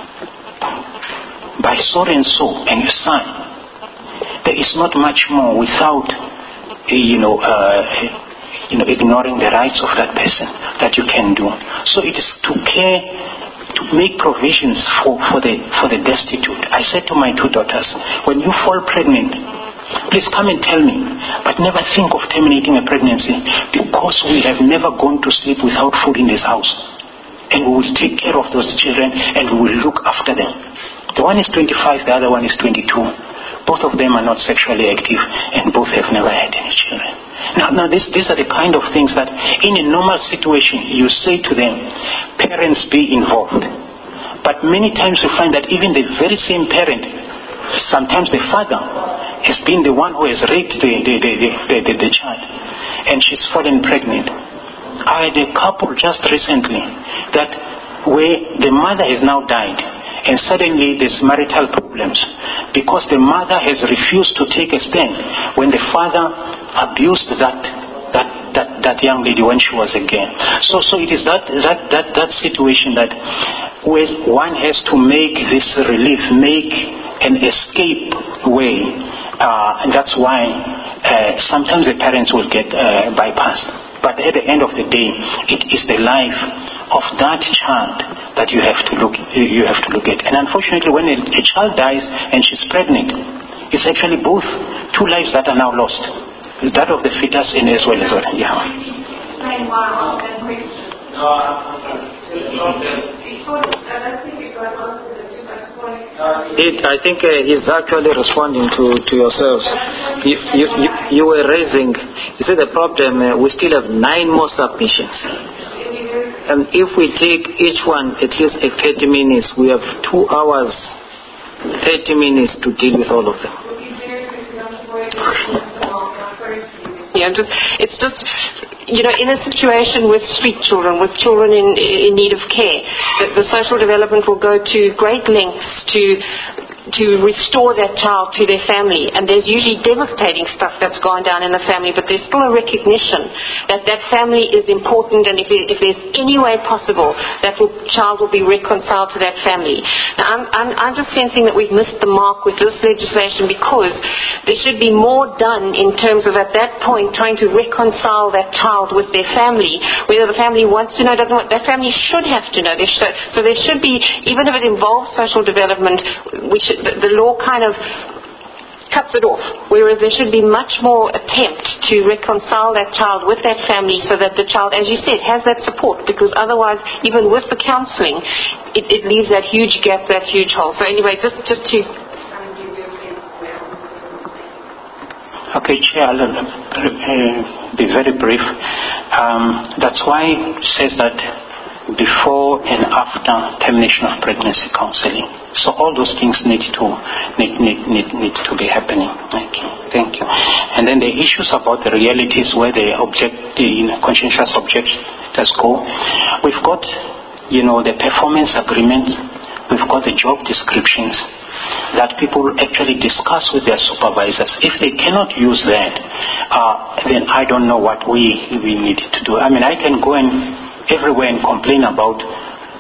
by so and so," and you sign. There is not much more without, you know, uh, you know, ignoring the rights of that person that you can do. So it is to care, to make provisions for, for the for the destitute. I said to my two daughters, when you fall pregnant, please come and tell me, but never think of terminating a pregnancy, because we have never gone to sleep without food in this house. And we will take care of those children and we will look after them. The one is twenty-five, the other one is twenty-two. Both of them are not sexually active and both have never had any children. Now, now this, these are the kind of things that in a normal situation you say to them, parents be involved. But many times you find that even the very same parent, sometimes the father has been the one who has raped the, the, the, the, the, the child, and she's fallen pregnant. I had a couple just recently that where the mother has now died, and suddenly there's marital problems because the mother has refused to take a stand when the father abused that that that, that young lady when she was a girl. So so it is that that that, that situation that where one has to make this relief, make an escape way, uh, and that's why uh, sometimes the parents will get uh, bypassed. But at the end of the day, it is the life of that child that you have to look you have to look at. And unfortunately, when a, a child dies and she's pregnant, it's actually both two lives that are now lost. It's that of the fetus and as well as well. Yeah. Explain why I asked that question. No, it's sort of, I don't think you got answered it. It, I think uh, he's actually responding to, to yourselves. You, you, you, you were raising, you see the problem, uh, we still have nine more submissions. And if we take each one at least uh, thirty minutes, we have two hours, thirty minutes to deal with all of them. Yeah, just, it's just, you know, in a situation with street children, with children in, in need of care, the, the social development will go to great lengths to to restore that child to their family. And there's usually devastating stuff that's gone down in the family, but there's still a recognition that that family is important, and if, it, if there's any way possible, that will, child will be reconciled to that family. Now, I'm, I'm, I'm just sensing that we've missed the mark with this legislation, because there should be more done in terms of, at that point, trying to reconcile that child with their family. Whether the family wants to know, doesn't want, that family should have to know. There should, so there should be, even if it involves social development, we should, the, the law kind of cuts it off, whereas there should be much more attempt to reconcile that child with that family, so that the child, as you said, has that support, because otherwise, even with the counselling, it, it leaves that huge gap, that huge hole. So anyway, just, just to... Okay, Chair, I'll uh, be very brief. Um, that's why it says that before and after termination of pregnancy counseling. So all those things need to need need need, need to be happening. Okay, thank you. And then the issues about the realities where the object, the you know, conscientious objectors go. We've got, you know, the performance agreement. We've got the job descriptions that people actually discuss with their supervisors. If they cannot use that, uh, then I don't know what we we need to do. I mean, I can go and everywhere and complain about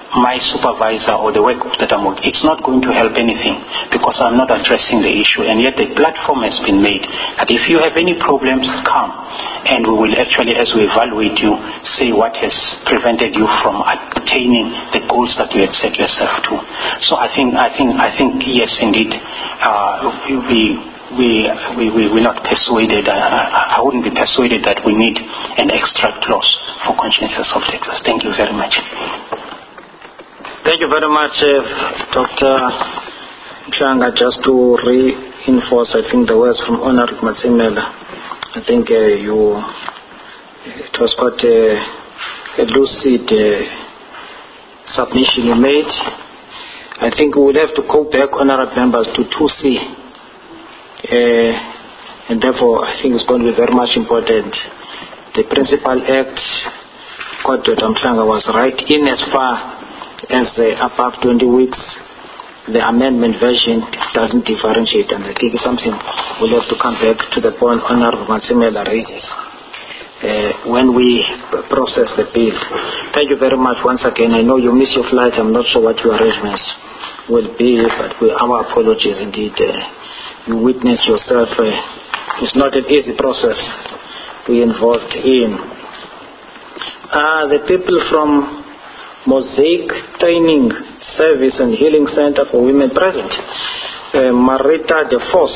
my supervisor or the work that I'm working, it's not going to help anything because I'm not addressing the issue. And yet the platform has been made that if you have any problems, come, and we will actually, as we evaluate you, say what has prevented you from attaining the goals that you had set yourself to. So I think, I think, I think, yes, indeed, uh, we. We, we, we, we're not persuaded, I, I wouldn't be persuaded that we need an extra clause for conscientious objectors. Thank you very much. Thank you very much, uh, Doctor Mhlanga. Just to reinforce, I think, the words from Honorable Matsimela. I think uh, you, it was quite a, a lucid uh, submission you made. I think we will have to go back, honorable members, to two C. Uh, and therefore I think it's going to be very much important. The Principal Act, Court Doctor Mhlanga was right in as far as uh, above twenty weeks. The amendment version doesn't differentiate, and I think it's something we'll have to come back to the point Honorable Matsimela raises uh, when we process the bill. Thank you very much once again. I know you miss your flight. I'm not sure what your arrangements will be, but we, our apologies indeed. Uh, You witness yourself, uh, it's not an easy process we involved in. Uh, the people from Mosaic Training Service and Healing Center for Women present. Uh, Marita De Vos.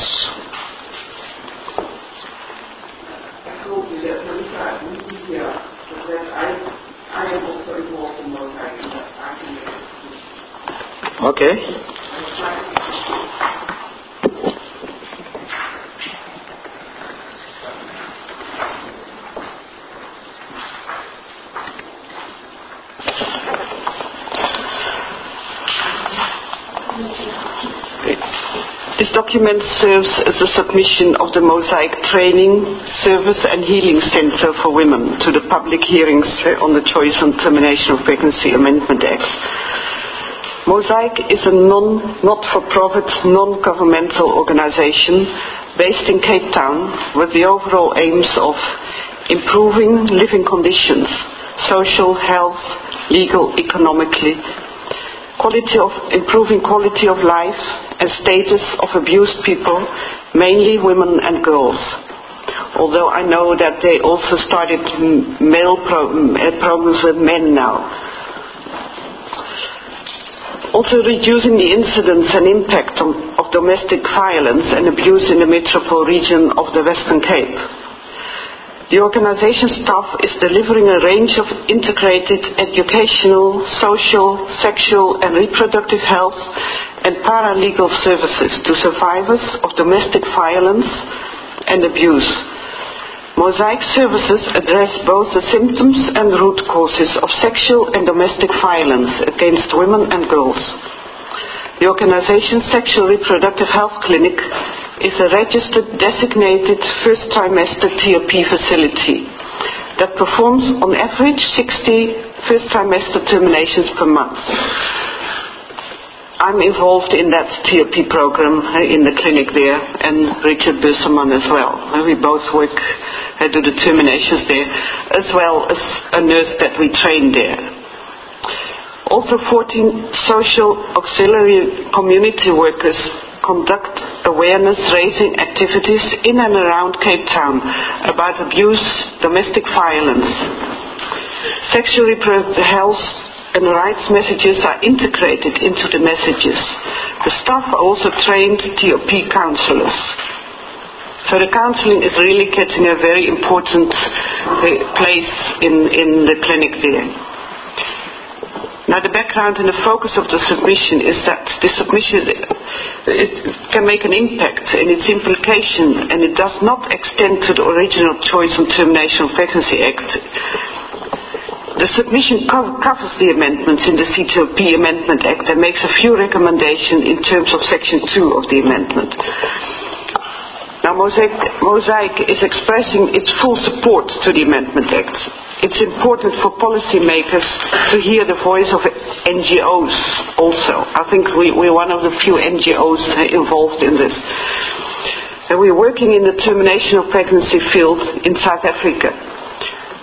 Okay. This document serves as a submission of the Mosaic Training, Service and Healing Center for Women to the public hearings on the Choice and Termination of Pregnancy Amendment Act. Mosaic is a non, not-for-profit, non-governmental organization based in Cape Town with the overall aims of improving living conditions, social, health, legal, economically, quality of, improving quality of life and status of abused people, mainly women and girls. Although I know that they also started male pro- programs with men now. Also reducing the incidence and impact on, of domestic violence and abuse in the metropole region of the Western Cape. The organization staff is delivering a range of integrated educational, social, sexual and reproductive health and paralegal services to survivors of domestic violence and abuse. Mosaic services address both the symptoms and root causes of sexual and domestic violence against women and girls. The organization's Sexual Reproductive Health Clinic is a registered, designated first trimester T R P facility that performs on average sixty first trimester terminations per month. I'm involved in that T R P program uh, in the clinic there, and Richard Busserman as well. Uh, we both work, uh, do the terminations there, as well as a nurse that we train there. Also fourteen social auxiliary community workers conduct awareness-raising activities in and around Cape Town about abuse, domestic violence. Sexual reproductive health and rights messages are integrated into the messages. The staff are also trained T R P counselors. So the counseling is really getting a very important place in, in the clinic there. Now the background and the focus of the submission is that the submission it can make an impact in its implication, and it does not extend to the original Choice and Termination of Pregnancy Act. The submission co- covers the amendments in the C T O P Amendment Act and makes a few recommendations in terms of Section two of the amendment. Now Mosaic, Mosaic is expressing its full support to the Amendment Act. It's important for policymakers to hear the voice of N G Os also. I think we, we're one of the few N G Os involved in this. And we're working in the termination of pregnancy field in South Africa.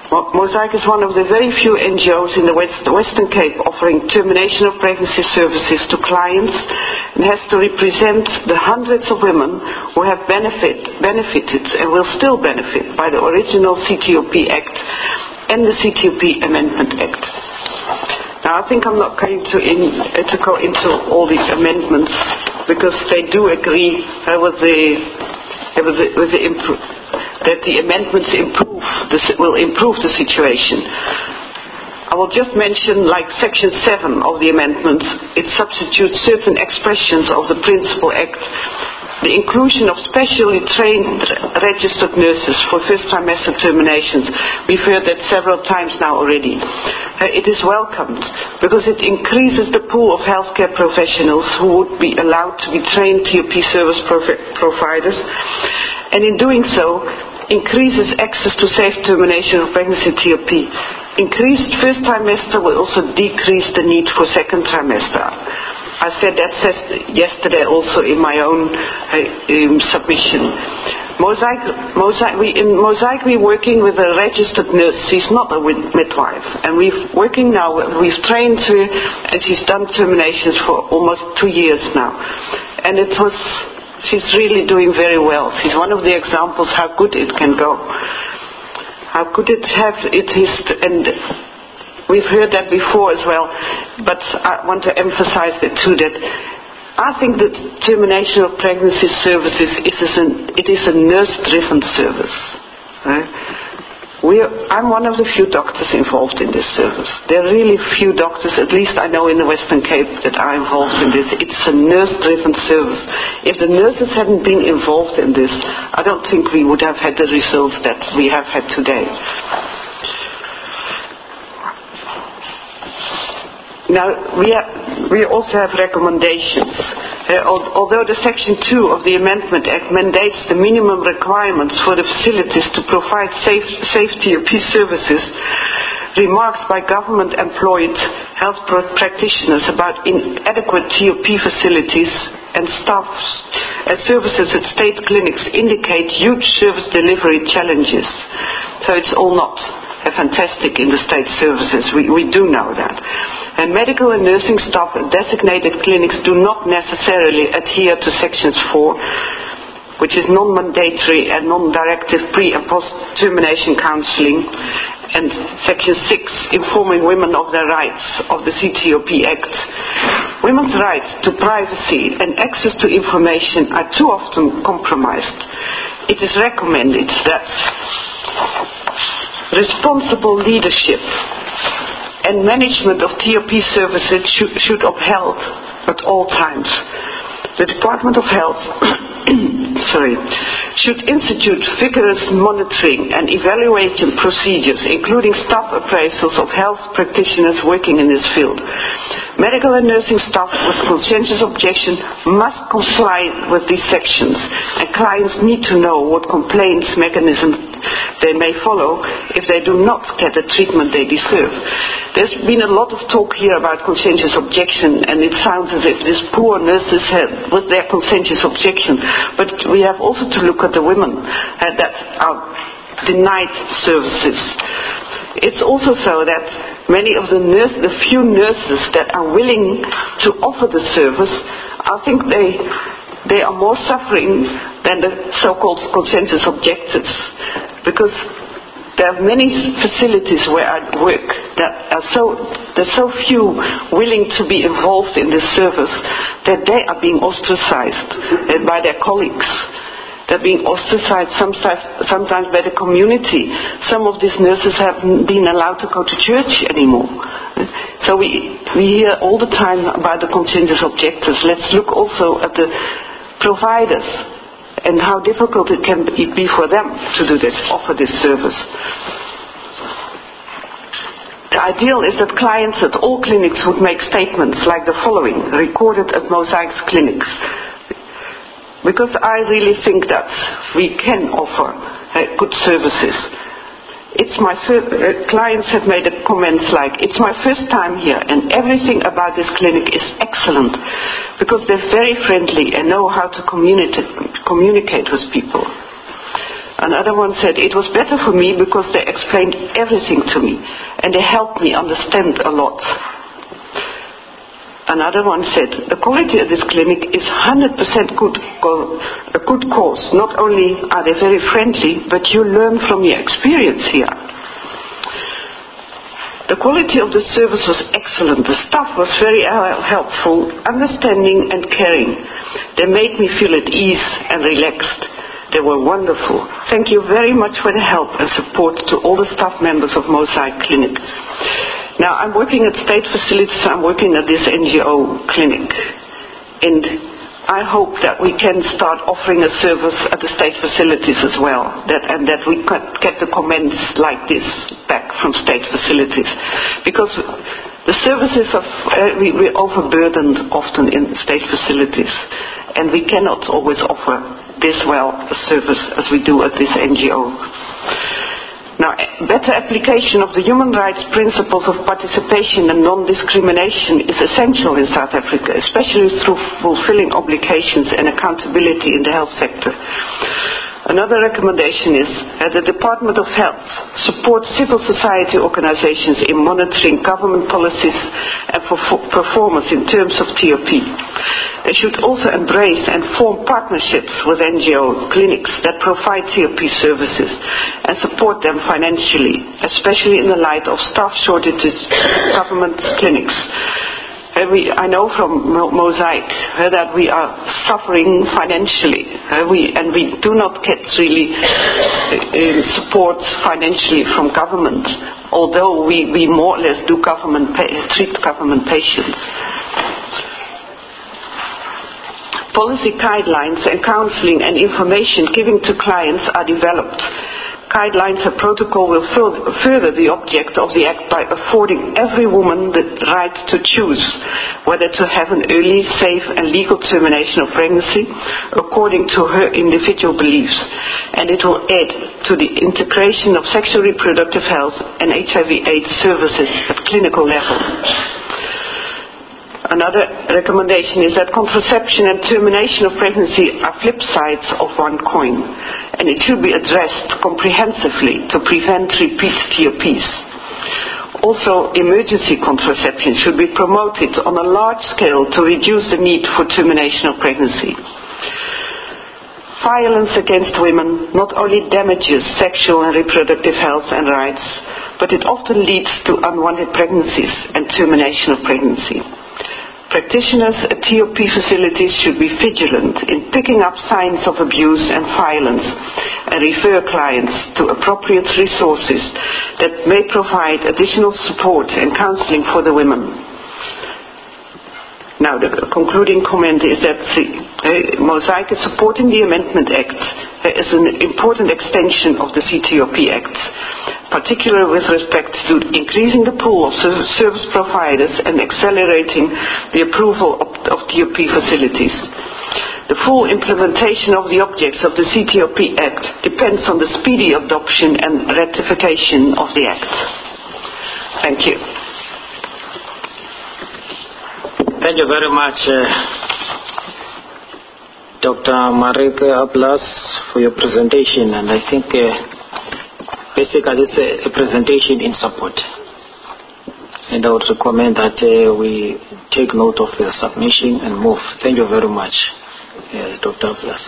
Mosaic is one of the very few N G Os in the West, Western Cape offering termination of pregnancy services to clients, and has to represent the hundreds of women who have benefit, benefited and will still benefit by the original C T O P Act and the C T O P Amendment Act. Now, I think I'm not going to, in, uh, to go into all these amendments because they do agree uh, with the, uh, with the, with the impro- that the amendments improve the, will improve the situation. I will just mention, like Section seven of the amendments, it substitutes certain expressions of the Principal Act. The inclusion of specially trained registered nurses for first trimester terminations. We've heard that several times now already. Uh, it is welcomed because it increases the pool of healthcare professionals who would be allowed to be trained T O P service provi- providers, and in doing so, increases access to safe termination of pregnancy T O P. Increased first trimester will also decrease the need for second trimester. I said that yesterday also in my own uh, um, submission. Mosaic, Mosaic, we, in Mosaic we're working with a registered nurse. She's not a midwife. And we're working now, we've trained her and she's done terminations for almost two years now. And it was, she's really doing very well. She's one of the examples how good it can go. How good it have it is, and we've heard that before as well, but I want to emphasize that too, that I think that termination of pregnancy services is an, it is a nurse-driven service. Right? We are, I'm one of the few doctors involved in this service. There are really few doctors, at least I know in the Western Cape, that are involved in this. It's a nurse-driven service. If the nurses hadn't been involved in this, I don't think we would have had the results that we have had today. Now, we, have, we also have recommendations. Uh, although the Section two of the Amendment Act mandates the minimum requirements for the facilities to provide safe, safe T O P services, remarks by government-employed health practitioners about inadequate T O P facilities and staff and services at state clinics indicate huge service delivery challenges. So it's all not fantastic in the state services. We, we do know that. And medical and nursing staff at designated clinics do not necessarily adhere to Sections four, which is non-mandatory and non-directive pre- and post-termination counselling, and Section six, informing women of their rights of the C T O P Act. Women's rights to privacy and access to information are too often compromised. It is recommended that responsible leadership and management of T O P services should, should upheld at all times. The Department of Health sorry, should institute vigorous monitoring and evaluation procedures, including staff appraisals of health practitioners working in this field. Medical and nursing staff with conscientious objection must comply with these sections, and clients need to know what complaints mechanism they may follow if they do not get the treatment they deserve. There's been a lot of talk here about conscientious objection, and it sounds as if these poor nurses have, with their conscientious objection, but we have also to look at the women uh, that are denied services. It's also so that many of the nurse, the few nurses that are willing to offer the service, I think they they are more suffering than the so-called conscientious objectors, because there are many facilities where I work that are so, there's so few willing to be involved in this service that they are being ostracized by their colleagues. They're being ostracized sometimes, sometimes by the community. Some of these nurses haven't been allowed to go to church anymore. So we, we hear all the time about the conscientious objectors. Let's look also at the providers and how difficult it can be for them to do this, offer this service. The ideal is that clients at all clinics would make statements like the following, recorded at Mosaic's clinics. Because I really think that we can offer uh, good services. It's my first, uh, clients have made comments like, it's my first time here and everything about this clinic is excellent because they're very friendly and know how to communicate, communicate with people. Another one said, it was better for me because they explained everything to me and they helped me understand a lot. Another one said, the quality of this clinic is one hundred percent good, a good course. Not only are they very friendly, but you learn from your experience here. The quality of the service was excellent. The staff was very helpful, understanding and caring. They made me feel at ease and relaxed. They were wonderful. Thank you very much for the help and support to all the staff members of Mosaic Clinic. Now, I'm working at state facilities. I'm working at this N G O clinic. And I hope that we can start offering a service at the state facilities as well, that, and that we can get the comments like this back from state facilities. Because the services of, uh, we, we're overburdened often in state facilities, and we cannot always offer this well a service as we do at this N G O. Now, better application of the human rights principles of participation and non-discrimination is essential in South Africa, especially through fulfilling obligations and accountability in the health sector. Another recommendation is that the Department of Health support civil society organizations in monitoring government policies and performance in terms of T O P. They should also embrace and form partnerships with N G O clinics that provide T O P services and support them financially, especially in the light of staff shortages in government clinics. Uh, we, I know from Mo- Mosaic uh, that we are suffering financially, uh, we, and we do not get really uh, support financially from government, although we, we more or less do government pa- treat government patients. Policy guidelines and counseling and information given to clients are developed. Guidelines and protocol will further the object of the Act by affording every woman the right to choose whether to have an early, safe and legal termination of pregnancy according to her individual beliefs, and it will add to the integration of sexual reproductive health and H I V AIDS services at clinical level. Another recommendation is that contraception and termination of pregnancy are flip sides of one coin, and it should be addressed comprehensively to prevent repeat T O Ps. Also, emergency contraception should be promoted on a large scale to reduce the need for termination of pregnancy. Violence against women not only damages sexual and reproductive health and rights, but it often leads to unwanted pregnancies and termination of pregnancy. Practitioners at T O P facilities should be vigilant in picking up signs of abuse and violence and refer clients to appropriate resources that may provide additional support and counseling for the women. Now, the concluding comment is that the, uh, Mosaic is supporting the Amendment Act uh, as an important extension of the C T O P Act, particularly with respect to increasing the pool of service providers and accelerating the approval of, of T O P facilities. The full implementation of the objects of the C T O P Act depends on the speedy adoption and ratification of the Act. Thank you. Thank you very much, uh, Doctor Marike Ablas, for your presentation. And I think uh, basically it's a, a presentation in support. And I would recommend that uh, we take note of your submission and move. Thank you very much, uh, Doctor Ablas.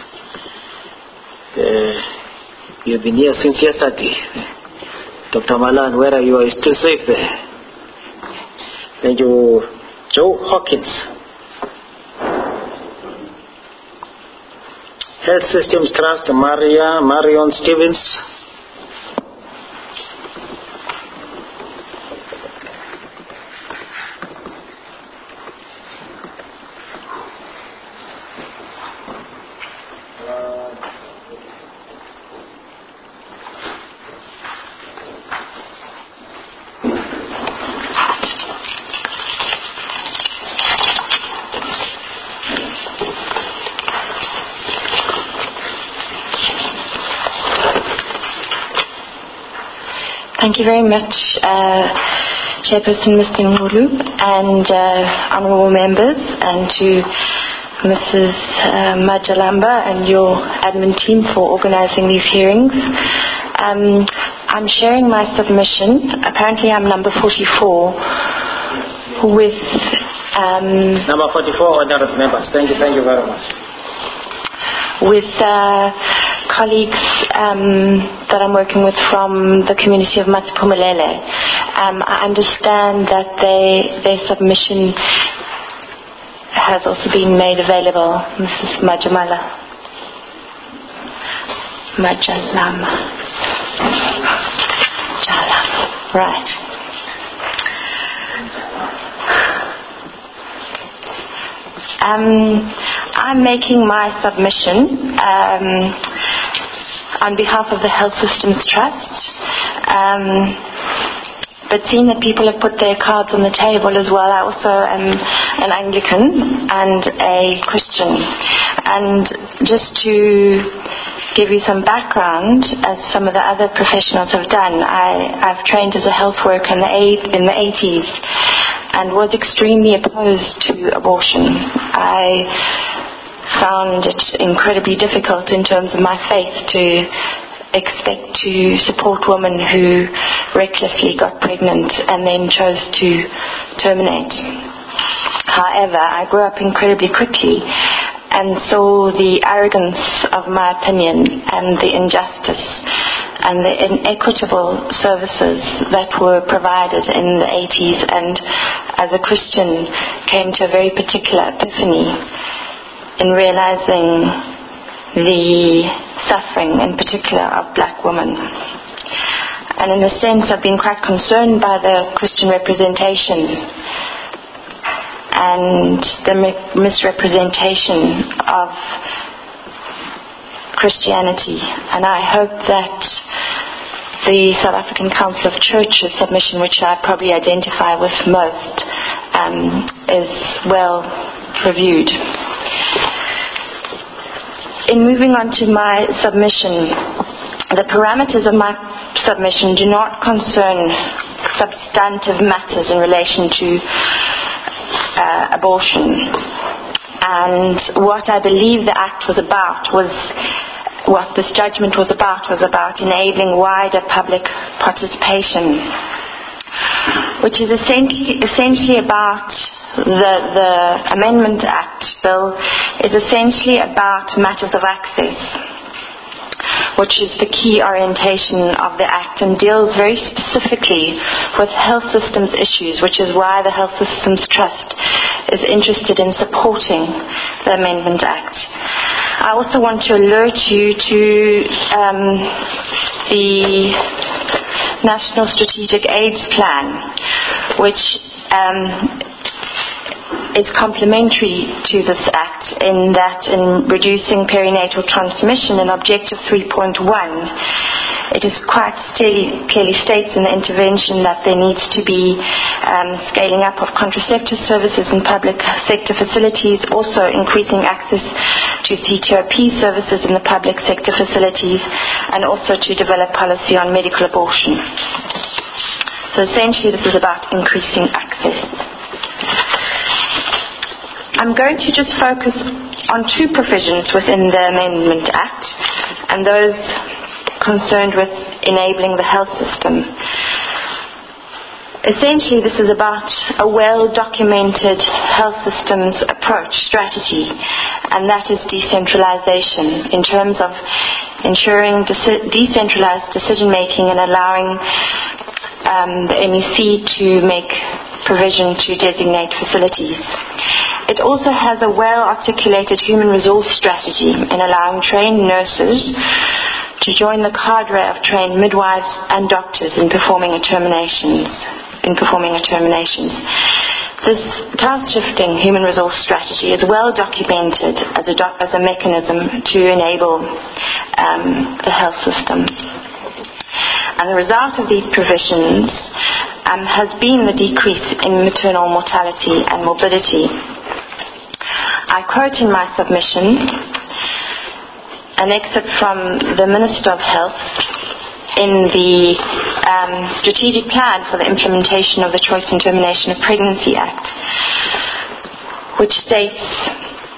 Uh, you've been here since yesterday. Doctor Malan, where are you? Are you still safe there? Thank you. Joe Hawkins. Health Systems Trust, Maria, Marion Stevens. Thank you very much, uh, Chairperson Mister Ngulu, and uh, honourable members, and to Missus Uh, Majalamba and your admin team for organizing these hearings. Um, I'm sharing my submission. Apparently I'm number forty-four with... Um, Number forty-four, honored members. Thank you, thank you very much. With uh, colleagues um, that I'm working with from the community of Matsiphumelele. Um, I understand that they, their submission has also been made available. Missus Majamala. Majalama. Jalama. Right. Um, I'm making my submission um, on behalf of the Health Systems Trust. Um, But seeing that people have put their cards on the table as well, I also am an Anglican and a Christian. And just to give you some background, as some of the other professionals have done, I, I've trained as a health worker in the, eight, in the eighties and was extremely opposed to abortion. I found it incredibly difficult in terms of my faith to expect to support women who recklessly got pregnant and then chose to terminate. However, I grew up incredibly quickly and saw the arrogance of my opinion and the injustice and the inequitable services that were provided in the eighties, and as a Christian came to a very particular epiphany in realizing the suffering in particular of black women. And in a sense I've been quite concerned by the Christian representation and the misrepresentation of Christianity, and I hope that the South African Council of Churches submission, which I probably identify with most, um, is well reviewed. In moving on to my submission, the parameters of my submission do not concern substantive matters in relation to uh, abortion. And what I believe the Act was about was, what this judgment was about, was about enabling wider public participation, which is essentially, essentially about the, the Amendment Act bill is essentially about matters of access, which is the key orientation of the Act, and deals very specifically with health systems issues, which is why the Health Systems Trust is interested in supporting the Amendment Act. I also want to alert you to um, the National Strategic AIDS Plan, which um, is complementary to this Act in that in reducing perinatal transmission in Objective three point one, it is quite clearly, clearly states in the intervention that there needs to be um, scaling up of contraceptive services in public sector facilities, also increasing access to C T O P services in the public sector facilities, and also to develop policy on medical abortion. So essentially this is about increasing access. I'm going to just focus on two provisions within the Amendment Act, and those concerned with enabling the health system. Essentially, this is about a well-documented health systems approach strategy, and that is decentralization in terms of ensuring de- decentralized decision-making and allowing um, the M E C to make provision to designate facilities. It also has a well-articulated human resource strategy in allowing trained nurses to join the cadre of trained midwives and doctors in performing terminations. In performing terminations. This task-shifting human resource strategy is well documented as a, doc- as a mechanism to enable um, the health system. And the result of these provisions um, has been the decrease in maternal mortality and morbidity. I quote in my submission an excerpt from the Minister of Health in the um, strategic plan for the implementation of the Choice and Termination of Pregnancy Act, which states,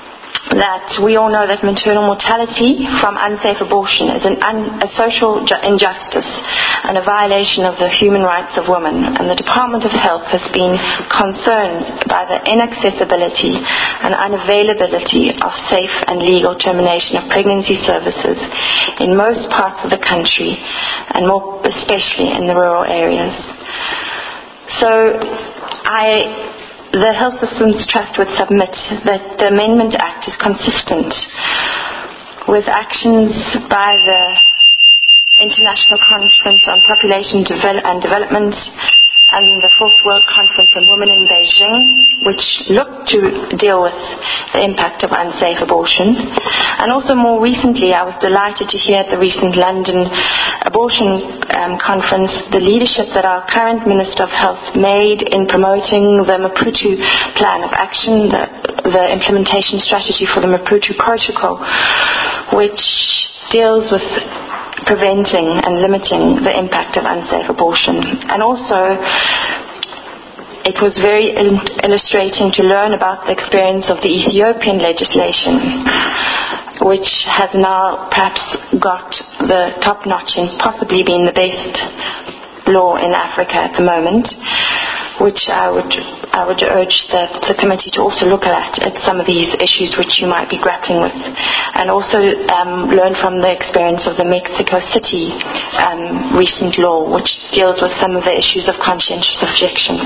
that we all know that maternal mortality from unsafe abortion is an un, a social ju- injustice and a violation of the human rights of women. And the Department of Health has been concerned by the inaccessibility and unavailability of safe and legal termination of pregnancy services in most parts of the country, and more especially in the rural areas. So I The Health Systems Trust would submit that the Amendment Act is consistent with actions by the International Conference on Population Devel- and Development and the Fourth World Conference on Women in Beijing, which look to deal with the impact of unsafe abortion. And also more recently, I was delighted to hear at the recent London Abortion um, Conference the leadership that our current Minister of Health made in promoting the Maputo Plan of Action, the, the implementation strategy for the Maputo Protocol, which deals with preventing and limiting the impact of unsafe abortion. And also, it was very il- illustrating to learn about the experience of the Ethiopian legislation, which has now perhaps got the top notch and possibly been the best law in Africa at the moment, which I would I would urge the, the committee to also look at, at some of these issues which you might be grappling with, and also um, learn from the experience of the Mexico City um, recent law, which deals with some of the issues of conscientious objection.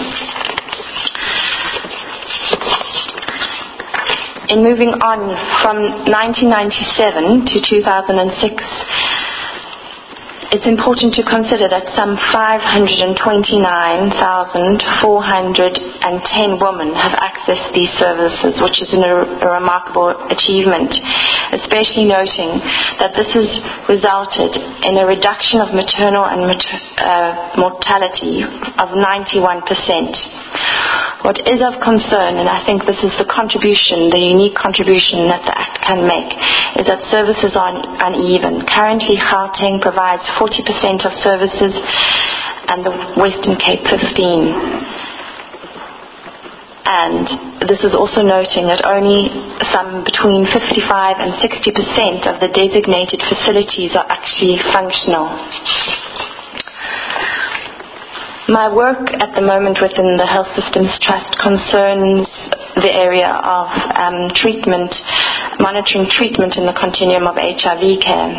In moving on from nineteen ninety-seven to two thousand six, it's important to consider that some five hundred twenty-nine thousand four hundred ten women have accessed these services, which is a, a remarkable achievement, especially noting that this has resulted in a reduction of maternal and mater- uh, mortality of ninety-one percent. What is of concern, and I think this is the contribution, the unique contribution that the Act can make, is that services are uneven. Currently, Gauteng provides forty percent of services and the Western Cape fifteen percent. And this is also noting that only some between fifty-five and sixty percent of the designated facilities are actually functional. My work at the moment within the Health Systems Trust concerns the area of um, treatment, monitoring treatment in the continuum of H I V care.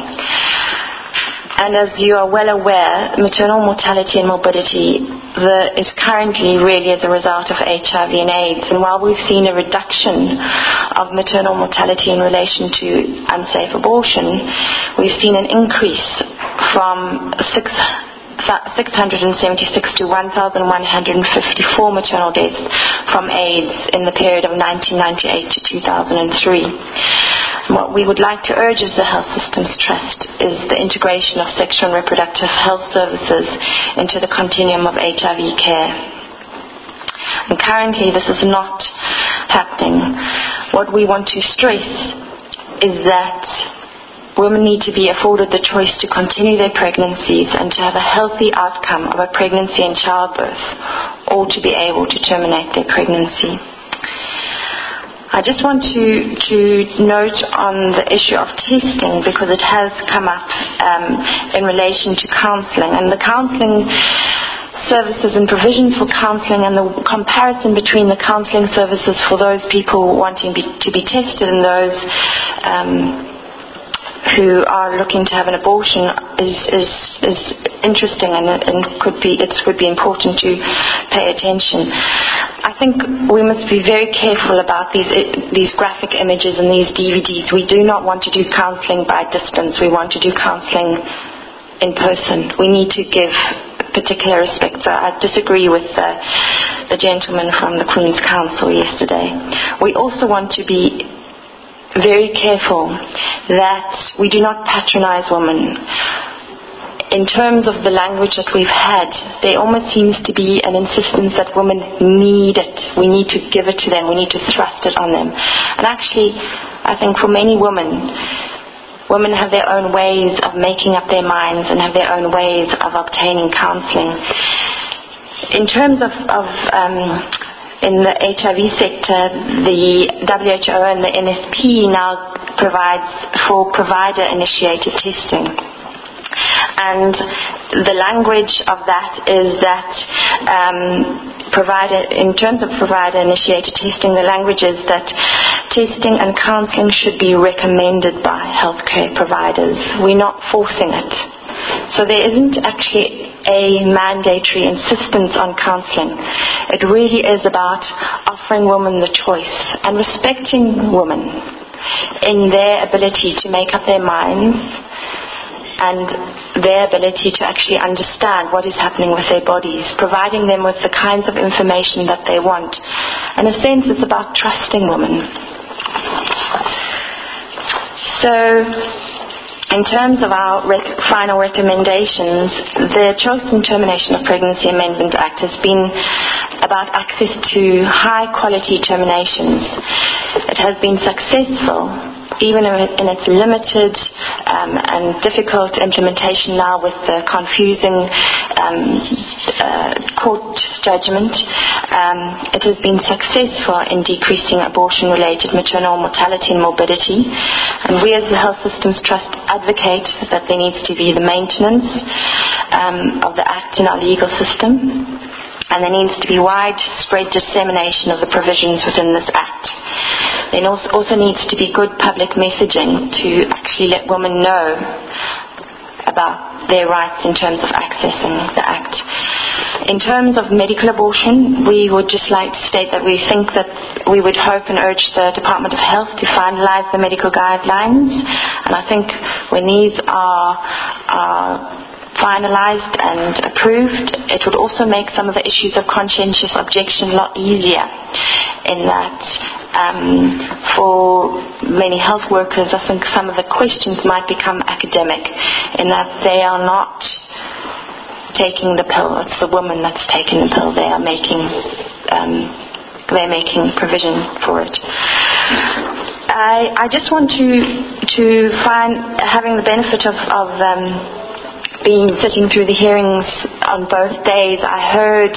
And as you are well aware, maternal mortality and morbidity the, is currently really as a result of H I V and AIDS. And while we've seen a reduction of maternal mortality in relation to unsafe abortion, we've seen an increase from six six hundred seventy-six to one thousand one hundred fifty-four maternal deaths from AIDS in the period of nineteen ninety-eight to two thousand three. What we would like to urge as the Health Systems Trust is the integration of sexual and reproductive health services into the continuum of H I V care. And currently this is not happening. What we want to stress is that women need to be afforded the choice to continue their pregnancies and to have a healthy outcome of a pregnancy and childbirth, or to be able to terminate their pregnancy. I just want to, to note on the issue of testing, because it has come up um, in relation to counselling, and the counselling services and provisions for counselling and the comparison between the counselling services for those people wanting be, to be tested and those um, who are looking to have an abortion is is, is interesting, and, and could be it would be important to pay attention. I think we must be very careful about these these graphic images and these D V Ds. We do not want to do counselling by distance. We want to do counselling in person. We need to give particular respect. So I disagree with the, the gentleman from the Queen's Counsel yesterday. We also want to be very careful that we do not patronize women. In terms of the language that we've had, there almost seems to be an insistence that women need it. We need to give it to them. We need to thrust it on them. And actually, I think for many women, women have their own ways of making up their minds and have their own ways of obtaining counselling. In terms of, of um, in the H I V sector, the W H O and the N S P now provides for provider-initiated testing. And the language of that is that um, provider, in terms of provider-initiated testing, the language is that testing and counselling should be recommended by healthcare providers. We're not forcing it. So there isn't actually a mandatory insistence on counselling. It really is about offering women the choice and respecting women in their ability to make up their minds and their ability to actually understand what is happening with their bodies, providing them with the kinds of information that they want. In a sense, it's about trusting women. So, in terms of our rec- final recommendations, the Choice and Termination of Pregnancy Amendment Act has been about access to high-quality terminations. It has been successful, even in its limited um, and difficult implementation now with the confusing um, uh, court judgment. Um, it has been successful in decreasing abortion-related maternal mortality and morbidity. And we as the Health Systems Trust advocate that there needs to be the maintenance um, of the Act in our legal system. And there needs to be widespread dissemination of the provisions within this Act. There also needs to be good public messaging to actually let women know about their rights in terms of accessing the Act. In terms of medical abortion, we would just like to state that we think that we would hope and urge the Department of Health to finalise the medical guidelines. And I think when these are, are finalised and approved, it would also make some of the issues of conscientious objection a lot easier, in that um, for many health workers, I think some of the questions might become academic, in that they are not taking the pill. It's the woman that's taking the pill. They are making um, they're making provision for it. I I just want to to find, having the benefit of, of um, being sitting through the hearings on both days, I heard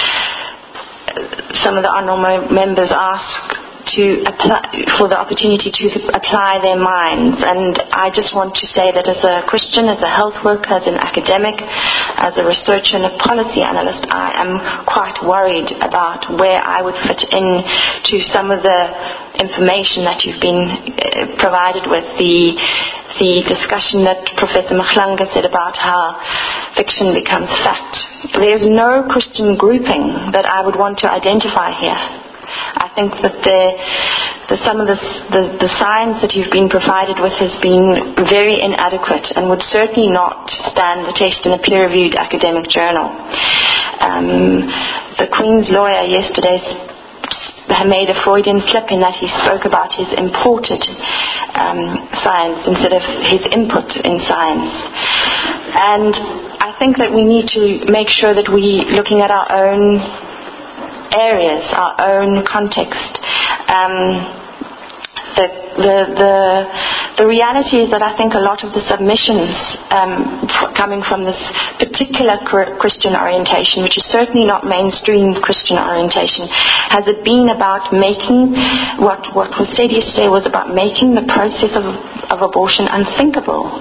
some of the honourable members ask to apply, for the opportunity to apply their minds, and I just want to say that as a Christian, as a health worker, as an academic, as a researcher and a policy analyst, I am quite worried about where I would fit in to some of the information that you've been uh, provided with. The the discussion that Professor Mhlanga said about how fiction becomes fact. There's no Christian grouping that I would want to identify here. I think that the, the, some of the, the, the science that you've been provided with has been very inadequate and would certainly not stand the test in a peer-reviewed academic journal. Um, the Queen's lawyer yesterday made a Freudian slip in that he spoke about his imported um, science instead of his input in science. And I think that we need to make sure that we, looking at our own areas, our own context, um, the, the, the, the reality is that I think a lot of the submissions um, f- coming from this particular Christian orientation, which is certainly not mainstream Christian orientation, has it been about making, what, what was said yesterday was about making the process of, of abortion unthinkable.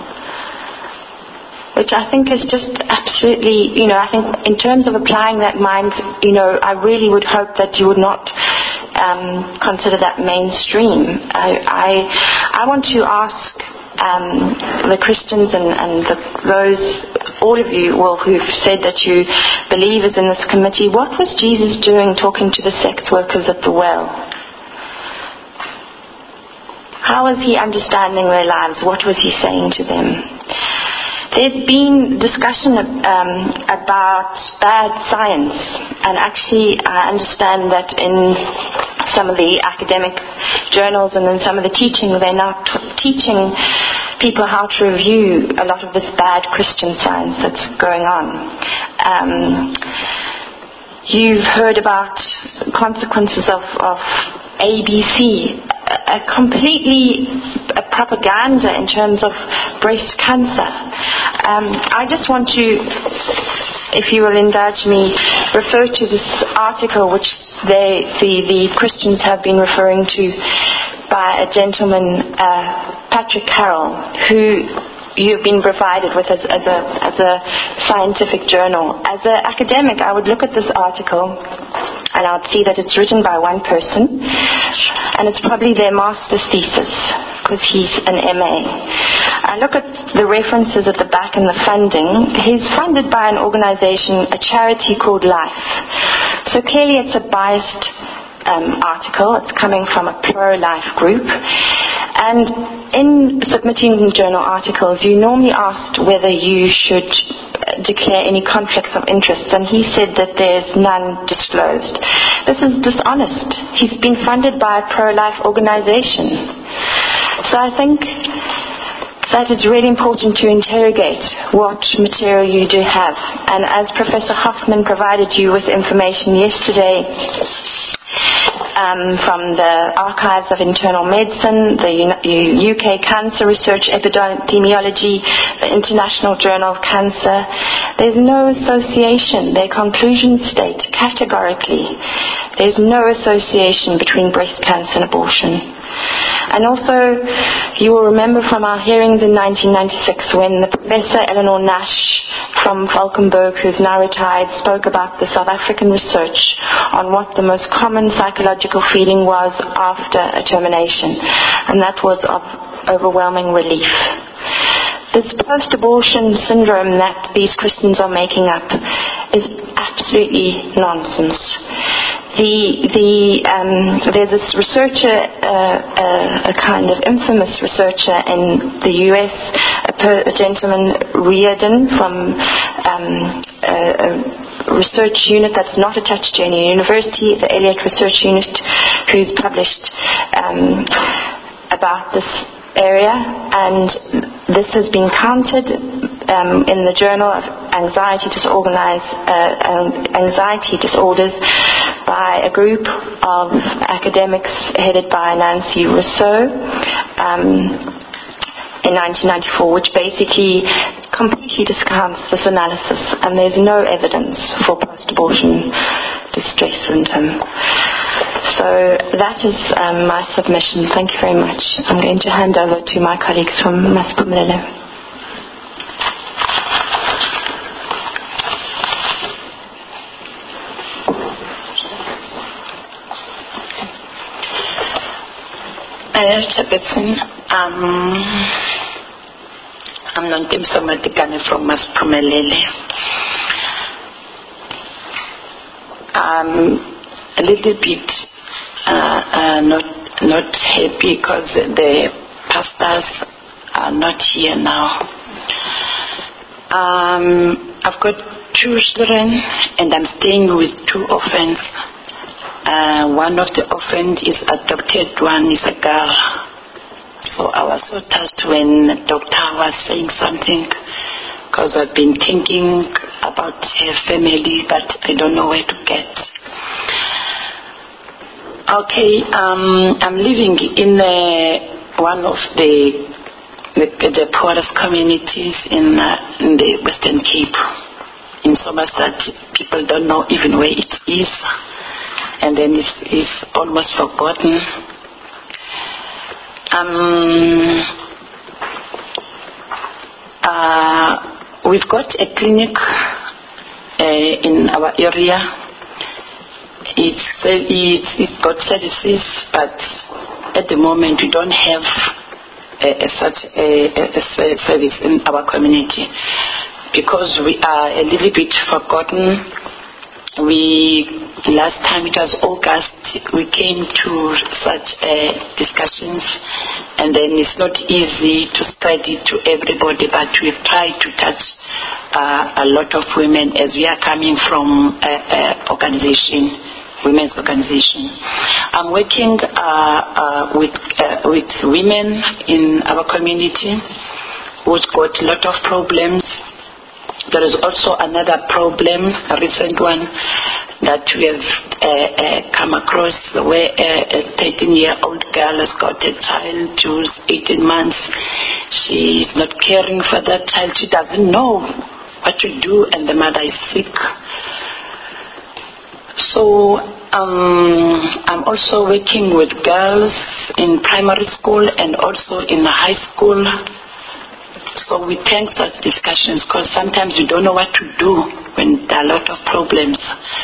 Which I think is just absolutely, you know, I think in terms of applying that mind, you know, I really would hope that you would not um, consider that mainstream. I, I, I want to ask um, the Christians and, and the, those, all of you, well, who've said that you believers in this committee, what was Jesus doing talking to the sex workers at the well? How was he understanding their lives? What was he saying to them? There's been discussion um, about bad science, and actually I understand that in some of the academic journals and in some of the teaching, they're now t- teaching people how to review a lot of this bad Christian science that's going on. Um, you've heard about consequences of, of A B C, a, a completely a propaganda in terms of breast cancer. Um, I just want to if you will indulge me, refer to this article which they, the, the Christians have been referring to by a gentleman, uh, Patrick Carroll, who you've been provided with as, as, a, as a scientific journal. As an academic, I would look at this article and I would see that it's written by one person, and it's probably their master's thesis, because he's an M A. I look at the references at the back and the funding. He's funded by an organization, a charity called Life. So clearly it's a biased um, article. It's coming from a pro-life group. And in submitting journal articles, you normally asked whether you should declare any conflicts of interest, and he said that there's none disclosed. This is dishonest. He's been funded by a pro-life organization. So I think that it's really important to interrogate what material you do have. And as Professor Hoffman provided you with information yesterday, Um, from the Archives of Internal Medicine, the U K Cancer Research Epidemiology, the International Journal of Cancer, there's no association. Their conclusions state categorically there's no association between breast cancer and abortion. And also, you will remember from our hearings in nineteen ninety-six when the Professor Eleanor Nash from Valkenburg, who's now retired, spoke about the South African research on what the most common psychological feeling was after a termination, and that was of overwhelming relief. This post-abortion syndrome that these Christians are making up is absolutely nonsense. The, the, um, there's this researcher, uh, uh, a kind of infamous researcher in the U S, a, per, a gentleman, Reardon, from um, a, a research unit that's not attached to any university, the Elliott Research Unit, who's published um, about this area, and this has been counted um, in the Journal of Anxiety, Disorganized, uh, Anxiety Disorders by a group of academics headed by Nancy Rousseau um, in nineteen ninety-four, which basically completely discounts this analysis, and there's no evidence for post-abortion distress syndrome. So that is um, my submission. Thank you very much. I'm going to hand over to my colleagues from Masiphumelele. Chairperson, um, I'm Nontemso Matikane from Masiphumelele. Um, a little bit uh, uh, not not happy because the pastors are not here now. Um, I've got two children and I'm staying with two orphans. Uh, one of the orphans is adopted, one is a girl. So I was so touched when the doctor was saying something, because I've been thinking about her family, but I don't know where to get. Okay, um, I'm living in uh, one of the, the the poorest communities in uh, in the Western Cape, in Somerset. People don't know even where it is, and then it's, it's almost forgotten. Um, uh, we've got a clinic uh, in our area. It's, it's, it's got services, but at the moment we don't have a, a, such a, a, a service in our community because we are a little bit forgotten. We, last time it was August, we came to such uh, discussions, and then it's not easy to spread it to everybody, but we've tried to touch uh, a lot of women as we are coming from an organization, women's organization. I'm working uh, uh, with, uh, with women in our community who's got a lot of problems. There is also another problem, a recent one, that we have uh, uh, come across where a thirteen-year-old girl has got a child who's eighteen months. She is not caring for that child. She doesn't know what to do, and the mother is sick. So um, I'm also working with girls in primary school and also in high school. So we tend such discussions because sometimes you don't know what to do when there are a lot of problems.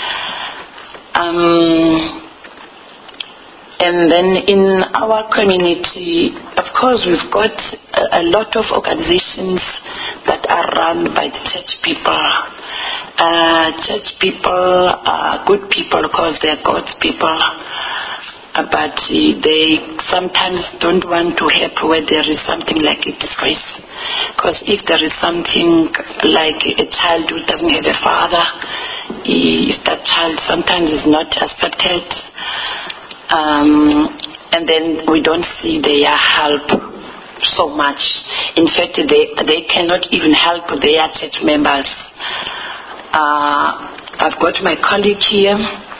Um, and then in our community, of course, we've got a, a lot of organizations that are run by the church people. Uh, church people are good people because they are God's people. Uh, but uh, they sometimes don't want to help where there is something like a disgrace. Because if there is something like a child who doesn't have a father, if that child sometimes is not accepted, um, and then we don't see their help so much. In fact, they, they cannot even help their church members. Uh, I've got my colleague here.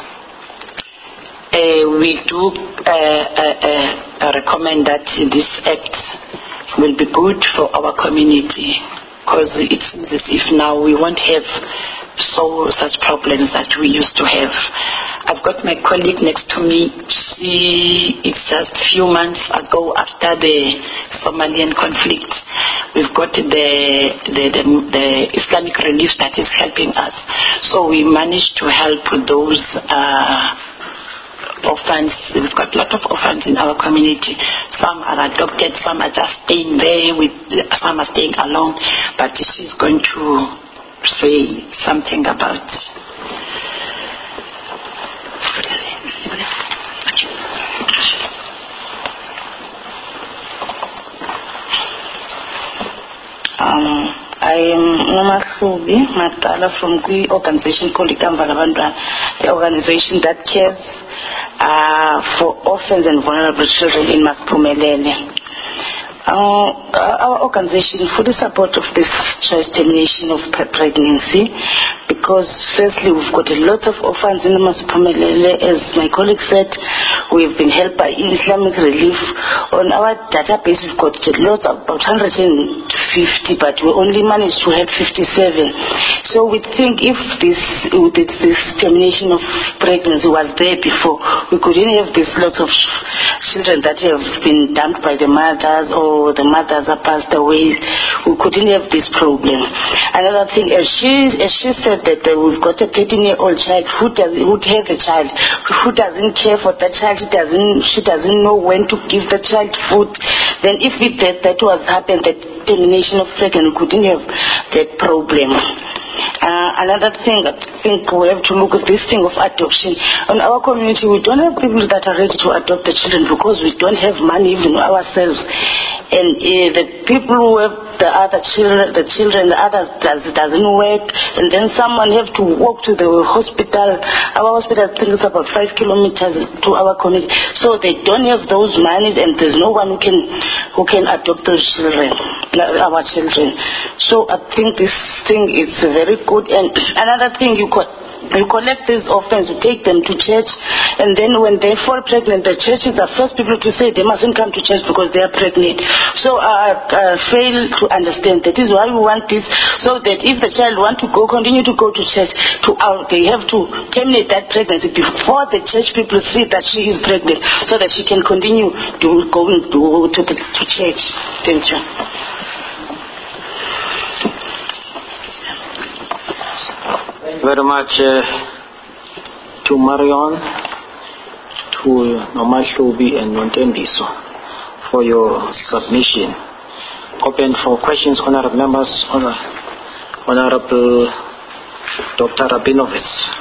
Uh, we do uh, uh, uh, recommend that this act will be good for our community, because it seems as if now we won't have so such problems that we used to have. I've got my colleague next to me. She, it's just a few months ago after the Somalian conflict, we've got the, the, the, the Islamic Relief that is helping us. So we managed to help those uh, orphans. We've got a lot of orphans in our community. Some are adopted, some are just staying there, with, some are staying alone. But she's going to say something about um, I am Noma Subi Matala from the organization called Ikambalabandra, the organization that cares uh, for orphans and vulnerable children in Masiphumelele. Uh, our organization fully supports of this choice termination of pregnancy, because firstly we've got a lot of orphans in Masiphumelele. As my colleague said, we've been helped by Islamic Relief. On our database we've got lots, about one hundred fifty, but we only managed to help fifty-seven. So we think if this this termination of pregnancy was there before, we couldn't have these lots of children that have been dumped by the mothers, or the mothers are passed away. We couldn't have this problem. Another thing, as she, as she said that uh, we've got a thirteen-year-old child who does who have a child who doesn't care for that child. She doesn't she doesn't know when to give the child food. Then if it, that that was happened, that termination of pregnancy, we couldn't have that problem. Uh, another thing, I think we have to look at this thing of adoption. In our community, we don't have people that are ready to adopt the children because we don't have money even ourselves. And uh, the people who have the other children, the children, the others does, doesn't work, and then someone have to walk to the hospital. Our hospital, I think it's about five kilometers to our community, so they don't have those money, and there's no one who can who can adopt those children, our children. So I think this thing is very good. And another thing, you could you collect these orphans, you take them to church, and then when they fall pregnant, the churches are first people to say they mustn't come to church because they are pregnant. So I uh, uh, fail to understand. That is why we want this, so that if the child wants to go, continue to go to church, to uh, they have to terminate that pregnancy before the church people see that she is pregnant, so that she can continue to going to to, the, to church. Thank you. Thank you very much uh, to Marion, to Nomashubi and Nontembiso for your submission. Open for questions, honorable members. Honor, Honorable Doctor Rabinovitz.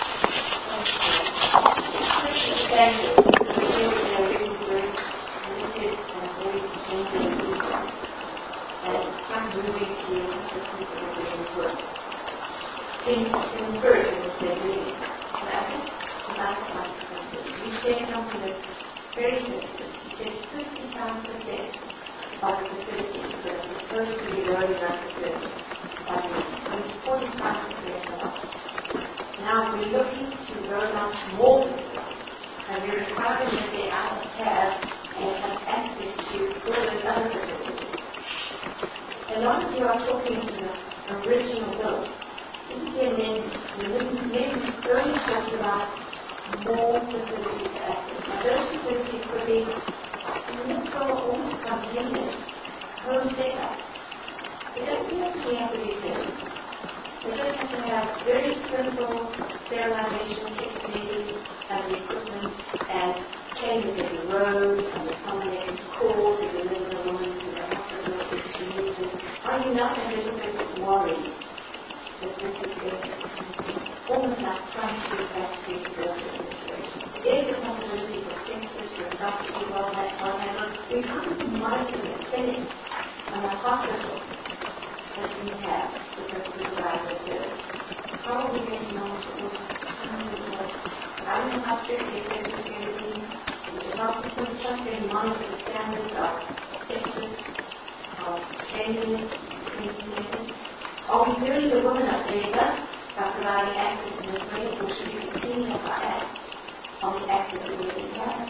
In, in spirit, in the same meaning. And I think that's my perspective. You say something that's very sensitive. You say fifty-five percent of the facilities that are supposed to be loaded up facilities are used, forty-five percent of us. Now we're looking to roll out more facilities, and we're requiring that they have and have access to all those other facilities. As long as you are talking to them, original will. This is the amendment. The amendment only talks about more facilities to access. Now, those facilities could be literal, almost spontaneous home setup. It doesn't actually have to be serious. We just have to have very simple sterilization techniques and the equipment and changes every road and the combination calls if you live in a woman to the hospital if she needs it. Are you not a little bit worried that this is almost like trying to get back to the situation? There is a possibility for sepsis, for endoscopy, all that, all that. We can't monitor the clinics and the hospitals that we have because we provide the service. How are we going to monitor all this? I don't know how strict the executive is going to be. The health system is just going to monitor the standards of sepsis, of cleanliness, cleanliness. Are we doing the woman a favor by providing access in this way, or should we continue to act on the access that we already have?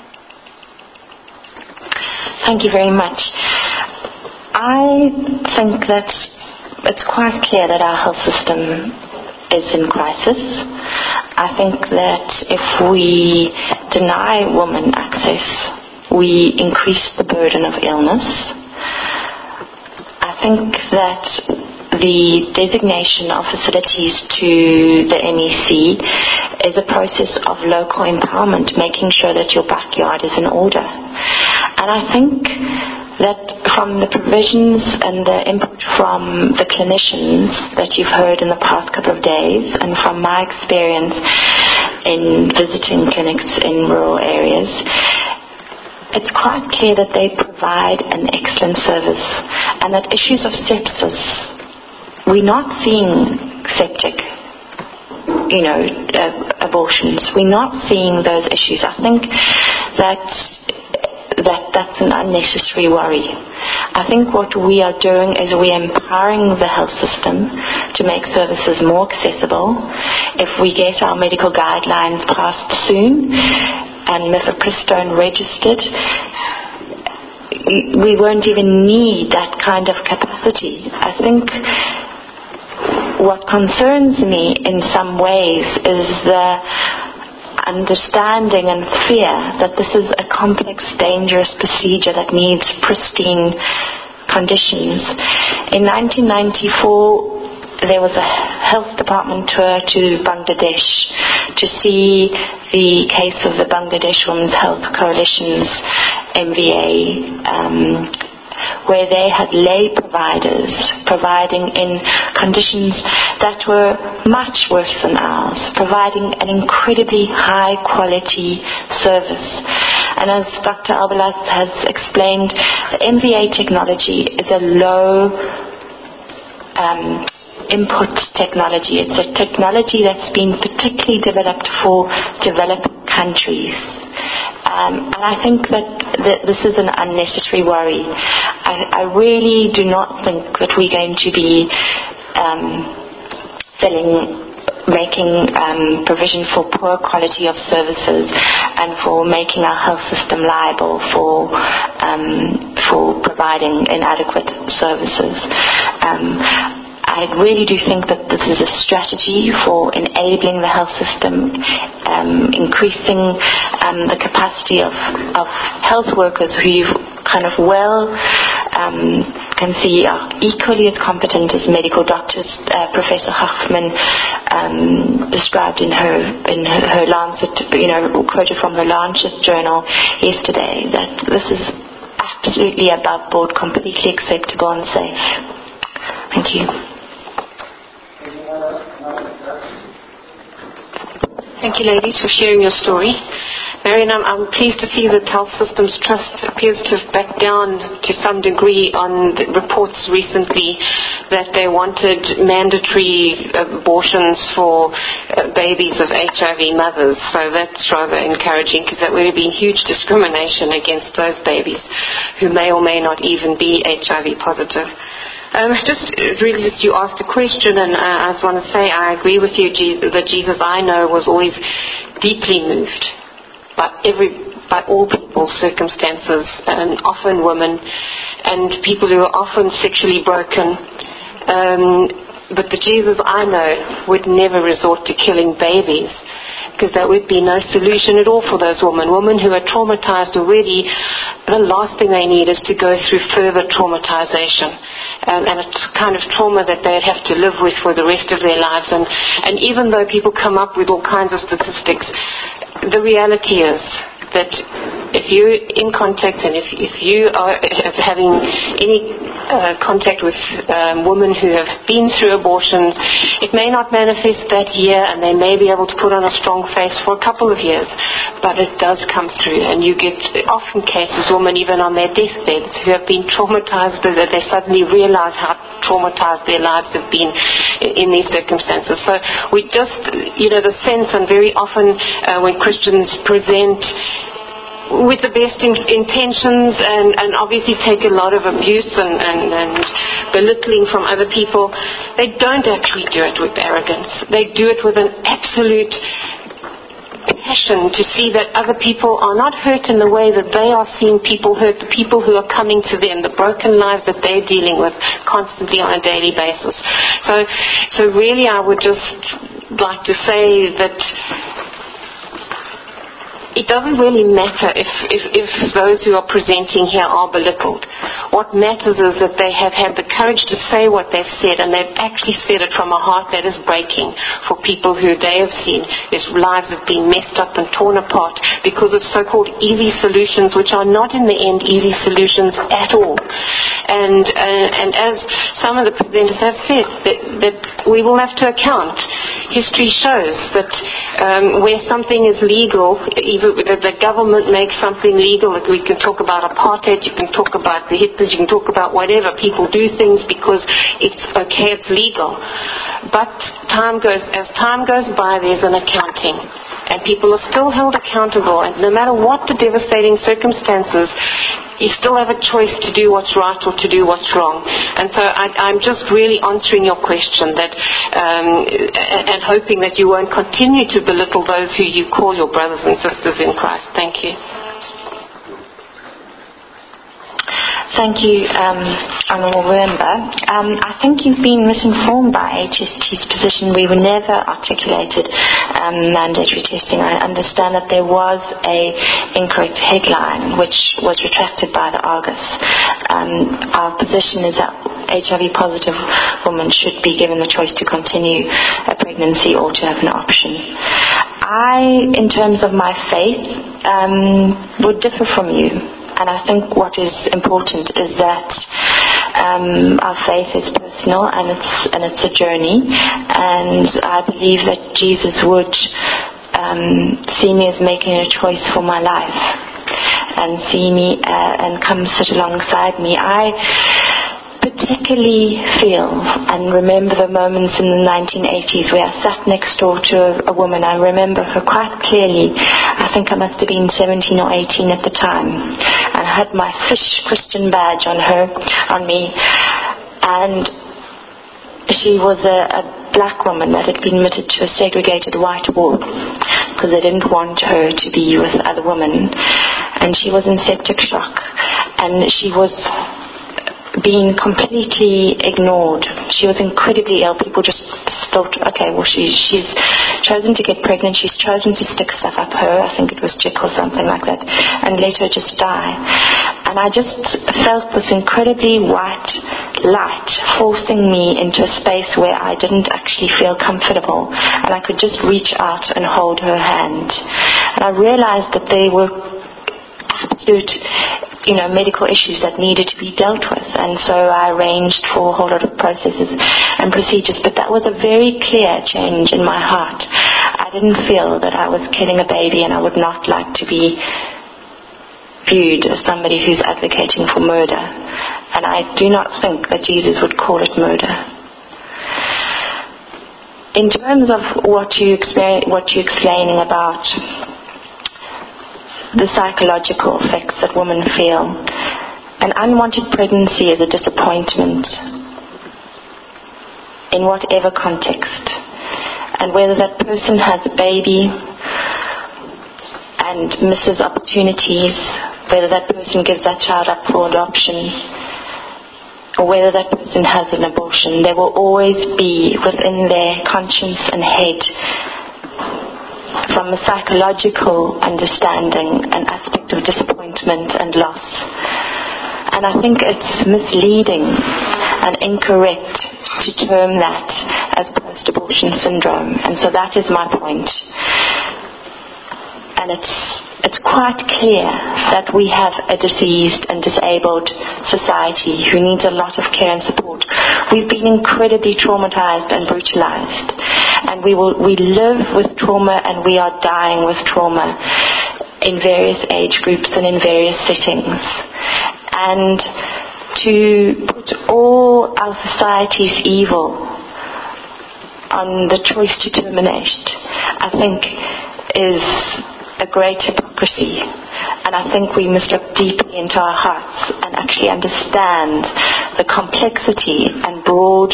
Thank you very much. I think that it's quite clear that our health system is in crisis. I think that if we deny women access, we increase the burden of illness. I think that the designation of facilities to the M E C is a process of local empowerment, making sure that your backyard is in order. And I think that from the provisions and the input from the clinicians that you've heard in the past couple of days, and from my experience in visiting clinics in rural areas, it's quite clear that they provide an excellent service, and that issues of sepsis, we're not seeing septic, you know, uh, abortions. We're not seeing those issues. I think that that that's an unnecessary worry. I think what we are doing is we're empowering the health system to make services more accessible. If we get our medical guidelines passed soon and mifepristone registered, we won't even need that kind of capacity. I think what concerns me in some ways is the understanding and fear that this is a complex, dangerous procedure that needs pristine conditions. In nineteen ninety-four, there was a health department tour to Bangladesh to see the case of the Bangladesh Women's Health Coalition's M V A, um, where they had lay providers providing in conditions that were much worse than ours, providing an incredibly high quality service. And as Doctor Albalat has explained, the M V A technology is a low um, input technology. It's a technology that's been particularly developed for developing countries. Um, and I think that, that this is an unnecessary worry. I, I really do not think that we're going to be um, selling, making um, provision for poor quality of services and for making our health system liable for um, for providing inadequate services. Um, I really do think that this is a strategy for enabling the health system, um, increasing um, the capacity of, of health workers who you kind of well um, can see are equally as competent as medical doctors. Uh, Professor Hoffman um, described in her in her, her Lancet, you know, quoted from her Lancet journal yesterday, that this is absolutely above board, completely acceptable and safe. Thank you. Thank you, ladies, for sharing your story. Marion, I'm, I'm pleased to see that Health Systems Trust appears to have backed down to some degree on the reports recently that they wanted mandatory abortions for uh, babies of H I V mothers. So that's rather encouraging, because that would have been huge discrimination against those babies who may or may not even be H I V positive. Um, just really, just you asked a question, and uh, I just want to say I agree with you. Jesus, that Jesus I know was always deeply moved by every, by all people's circumstances, and often women, and people who are often sexually broken. Um, but the Jesus I know would never resort to killing babies, because there would be no solution at all for those women. Women who are traumatized already, the last thing they need is to go through further traumatization. And, and it's kind of trauma that they'd have to live with for the rest of their lives. And, and even though people come up with all kinds of statistics, the reality is that if you're in contact and if, if you are having any uh, contact with um, women who have been through abortions, it may not manifest that year and they may be able to put on a strong face for a couple of years, but it does come through, and you get often cases, women even on their deathbeds who have been traumatized, that they suddenly realize how traumatized their lives have been in, in these circumstances. So we just, you know, the sense, and very often uh, when Christians present with the best in, intentions and, and obviously take a lot of abuse and, and, and belittling from other people, they don't actually do it with arrogance. They do it with an absolute passion to see that other people are not hurt in the way that they are seeing people hurt, the people who are coming to them, the broken lives that they're dealing with constantly on a daily basis. So, so really I would just like to say that it doesn't really matter if, if, if those who are presenting here are belittled. What matters is that they have had the courage to say what they've said, and they've actually said it from a heart that is breaking for people who they have seen whose lives have been messed up and torn apart because of so-called easy solutions, which are not in the end easy solutions at all. And, uh, and as some of the presenters have said, that, that we will have to account. History shows that um, where something is legal, even the government makes something legal, like we can talk about apartheid, you can talk about the Hitlers, you can talk about whatever. People do things because it's okay, it's legal. But time goes, as time goes by, there's an accounting. And people are still held accountable, and no matter what the devastating circumstances, you still have a choice to do what's right or to do what's wrong. And so I, I'm just really answering your question that, um, and hoping that you won't continue to belittle those who you call your brothers and sisters in Christ. Thank you. Thank you, um, Honourable Member. Um, I think you've been misinformed by H S T's position. We were never articulated um, mandatory testing. I understand that there was a incorrect headline which was retracted by the Argus. Um, our position is that H I V positive women should be given the choice to continue a pregnancy or to have an option. I, in terms of my faith, um, would differ from you. And I think what is important is that um, our faith is personal and it's and it's a journey. And I believe that Jesus would um, see me as making a choice for my life and see me uh, and come sit alongside me. I particularly feel and remember the moments in the nineteen eighties where I sat next door to a, a woman. I remember her quite clearly. I think I must have been seventeen or eighteen at the time, and I had my Fish Christian badge on her, on me, and she was a, a black woman that had been admitted to a segregated white ward because they didn't want her to be with other women, and she was in septic shock, and she was being completely ignored. She was incredibly ill. People just thought, okay, well, she, she's chosen to get pregnant. She's chosen to stick stuff up her. I think it was Jick or something like that, and let her just die. And I just felt this incredibly white light forcing me into a space where I didn't actually feel comfortable, and I could just reach out and hold her hand. And I realized that they were absolute, you know, medical issues that needed to be dealt with, and so I arranged for a whole lot of processes and procedures. But that was a very clear change in my heart. I didn't feel that I was killing a baby, and I would not like to be viewed as somebody who's advocating for murder, and I do not think that Jesus would call it murder. In terms of what you explain, what you're explaining about the psychological effects that women feel, an unwanted pregnancy is a disappointment in whatever context, and whether that person has a baby and misses opportunities, whether that person gives that child up for adoption, or whether that person has an abortion, there will always be within their conscience and head, from a psychological understanding, an aspect of disappointment and loss. And I think it's misleading and incorrect to term that as post-abortion syndrome. And so that is my point. And it's it's quite clear that we have a diseased and disabled society who needs a lot of care and support. We've been incredibly traumatized and brutalized, and we will we live with trauma, and we are dying with trauma in various age groups and in various settings. And to put all our society's evil on the choice to terminate, I think is a great hypocrisy. And I think we must look deeply into our hearts and actually understand the complexity and broad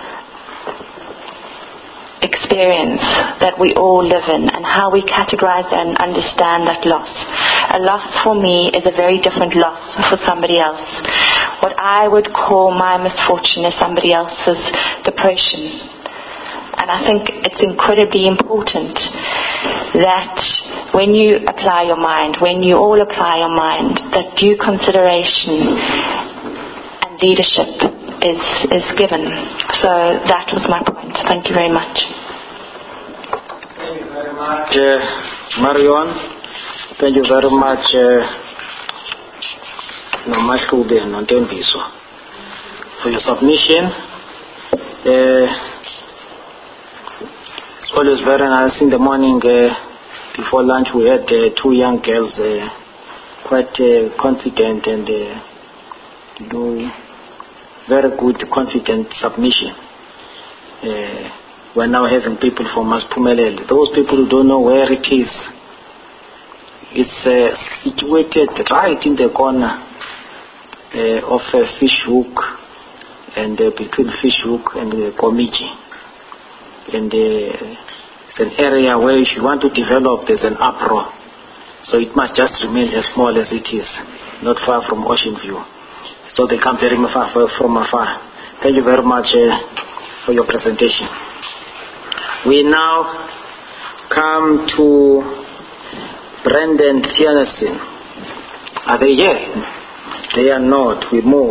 experience that we all live in, and how we categorize and understand that loss. A loss for me is a very different loss for somebody else. What I would call my misfortune is somebody else's depression. And I think it's incredibly important that when you apply your mind, when you all apply your mind, that due consideration and leadership is, is given. So that was my point. Thank you very much. Thank you very much, uh, Marion. Thank you very much, Nomashube and Nontembiso, for your submission. Uh, It's always very nice. In the morning, uh, before lunch, we had uh, two young girls, uh, quite uh, confident and uh, do very good, confident submission. Uh, we're now having people from Maspumelele. Those people who don't know where it is, it's uh, situated right in the corner uh, of uh, Fish Hook and uh, between Fish Hook and uh, Komiji. And uh, it's an area where if you want to develop, there's an uproar. So it must just remain as small as it is, not far from Ocean View. So they come very far from afar. Thank you very much uh, for your presentation. We now come to Brendan Thieneson. Are they here? They are not. We move.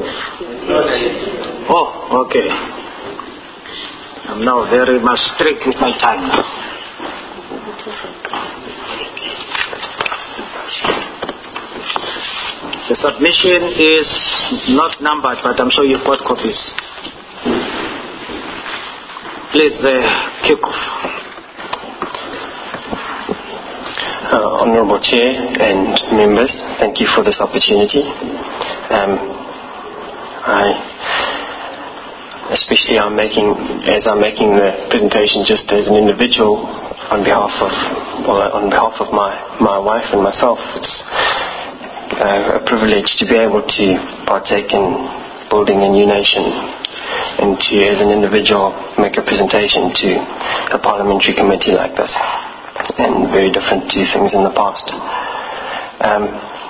Oh, okay. I'm now very much strict with my time now. The submission is not numbered, but I'm sure you've got copies. Please uh, kick off. Uh, Honorable Chair and members, thank you for this opportunity. Um, I Especially I'm making, as I'm making the presentation just as an individual on behalf of, well, on behalf of my, my wife and myself. It's uh, a privilege to be able to partake in building a new nation and to, as an individual, make a presentation to a parliamentary committee like this, and very different to things in the past. Um,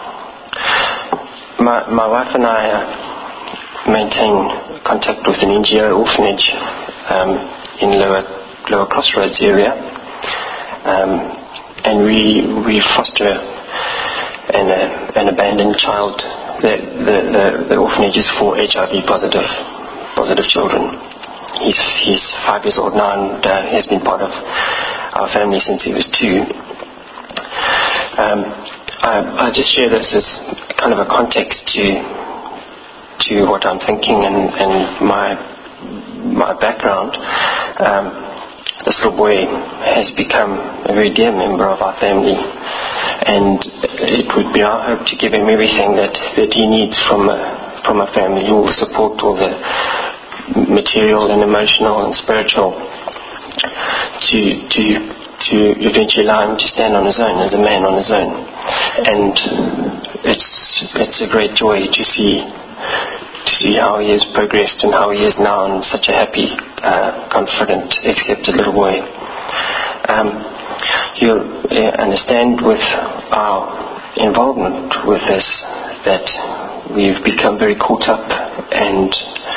my, my wife and I uh, maintain contact with an N G O orphanage um, in Lower Lower Crossroads area, um, and we we foster an uh, an abandoned child. The, the the the orphanage is for H I V positive positive children. He's he's five years old now and uh, has been part of our family since he was two. Um, I I just share this as kind of a context to. to what I'm thinking and, and my my background. Um, this little boy has become a very dear member of our family, and it would be our hope to give him everything that, that he needs from a, from a family who will support all the material and emotional and spiritual to to to eventually allow him to stand on his own as a man on his own. And it's it's a great joy to see to see how he has progressed and how he is now and such a happy, uh, confident, accepted little boy. Um, you uh, understand with our involvement with this that we've become very caught up and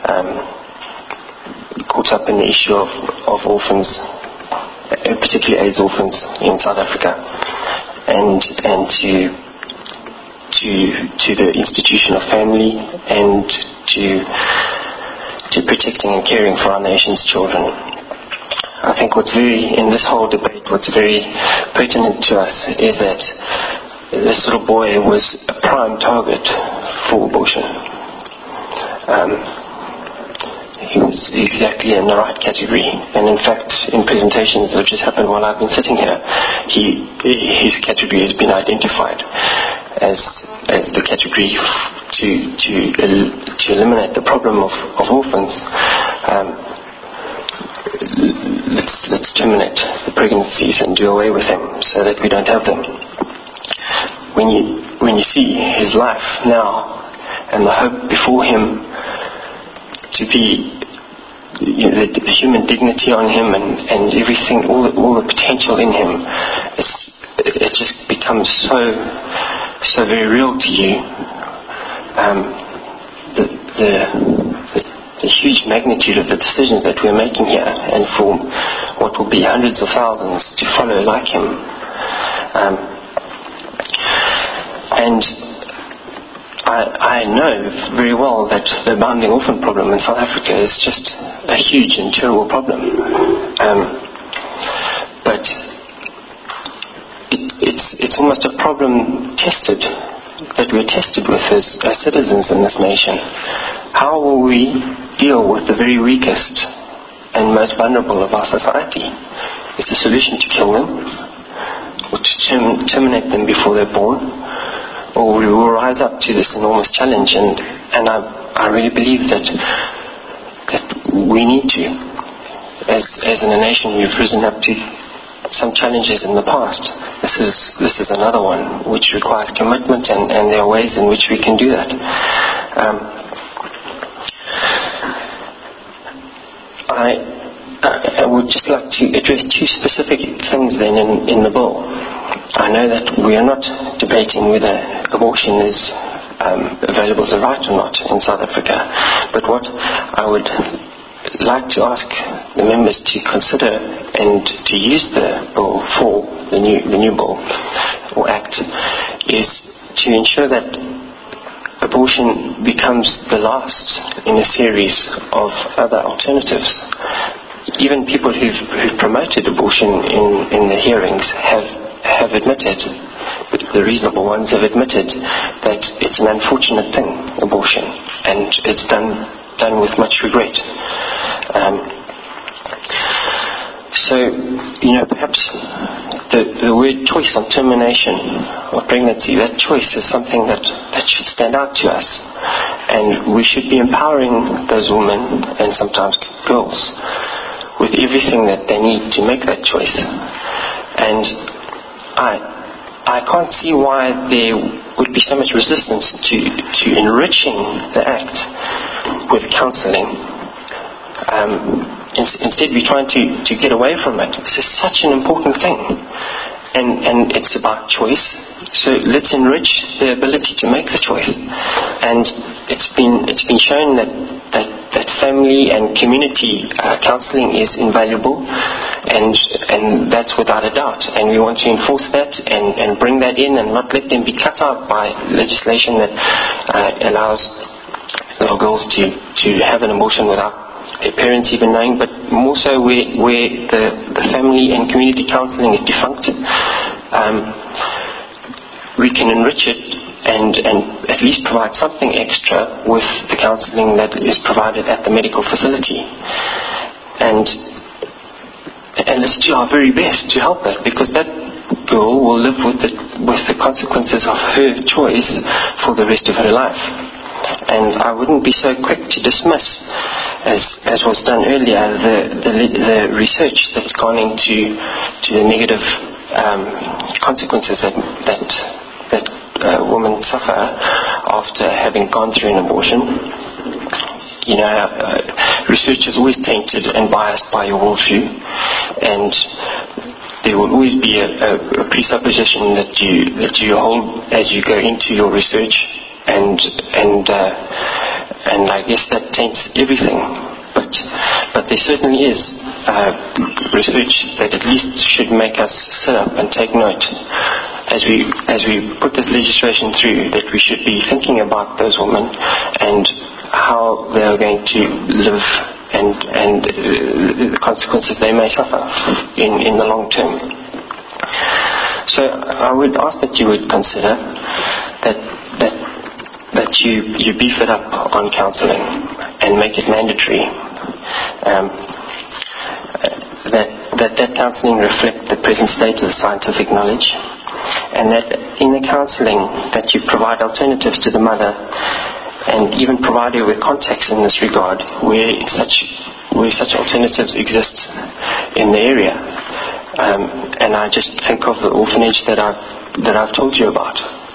um, caught up in the issue of, of orphans, particularly AIDS orphans in South Africa, and and to to to the institution of family, and to to protecting and caring for our nation's children. I think what's very, in this whole debate, what's very pertinent to us is that this little boy was a prime target for abortion. Um, he was exactly in the right category, and in fact, in presentations that have just happened while I've been sitting here, he his category has been identified as as the category to to to eliminate the problem of, of orphans. Um, let's let's terminate the pregnancies and do away with them so that we don't have them. When you when you see his life now and the hope before him to be, you know, the, the human dignity on him and, and everything, all the, all the potential in him, it's, it just becomes so so very real to you. Um, the, the, the the huge magnitude of the decisions that we're making here, and for what will be hundreds of thousands to follow like him. Um, and I, I know very well that the abounding orphan problem in South Africa is just a huge and terrible problem. Um, but it, it's it's almost a problem tested, that we're tested with as, as citizens in this nation. How will we deal with the very weakest and most vulnerable of our society? Is the solution to kill them, or to term, terminate them before they're born? Or we will rise up to this enormous challenge, and, and I, I really believe that that we need to. As as in a nation, we've risen up to some challenges in the past. This is this is another one which requires commitment, and, and there are ways in which we can do that. Um, I, I would just like to address two specific things then in, in the bill. I know that we are not debating whether abortion is um, available as a right or not in South Africa, but what I would like to ask the members to consider and to use the bill for the new the new bill or act is to ensure that abortion becomes the last in a series of other alternatives. Even people who've, who've promoted abortion in, in the hearings have have admitted, the reasonable ones have admitted, that it's an unfortunate thing, abortion, and it's done done with much regret. Um, so, you know, perhaps the, the word choice on termination of pregnancy, that choice is something that, that should stand out to us. And we should be empowering those women, and sometimes girls, with everything that they need to make that choice. And I I can't see why there would be so much resistance to, to enriching the act with counselling. Um, in, instead, we're trying to, to get away from it. This is such an important thing, and and it's about choice. So let's enrich the ability to make the choice. And it's been it's been shown that that, that family and community uh, counselling is invaluable, and and that's without a doubt. And we want to enforce that and, and bring that in, and not let them be cut out by legislation that uh, allows little girls to, to have an abortion without their parents even knowing, but more so where, where the, the family and community counselling is defunct. Um, we can enrich it and, and at least provide something extra with the counselling that is provided at the medical facility. And and let's do our very best to help that, because that girl will live with the, with the consequences of her choice for the rest of her life. And I wouldn't be so quick to dismiss, as as was done earlier, the the, the research that's gone into to the negative um, consequences that that that uh, women suffer after having gone through an abortion. You know, uh, research is always tainted and biased by your worldview, and there will always be a, a, a presupposition that you that you hold as you go into your research, and and uh, and I guess that taints everything. But but there certainly is uh, research that at least should make us sit up and take note as we as we put this legislation through, that we should be thinking about those women and how they are going to live and and uh, the consequences they may suffer in, in the long term. So I would ask that you would consider that that that you, you beef it up on counselling and make it mandatory. Um, that that that counselling reflect the present state of the scientific knowledge, and that in the counselling that you provide alternatives to the mother, and even provide her with context in this regard where such where such alternatives exist in the area. Um, and I just think of the orphanage that I've that I've told you about.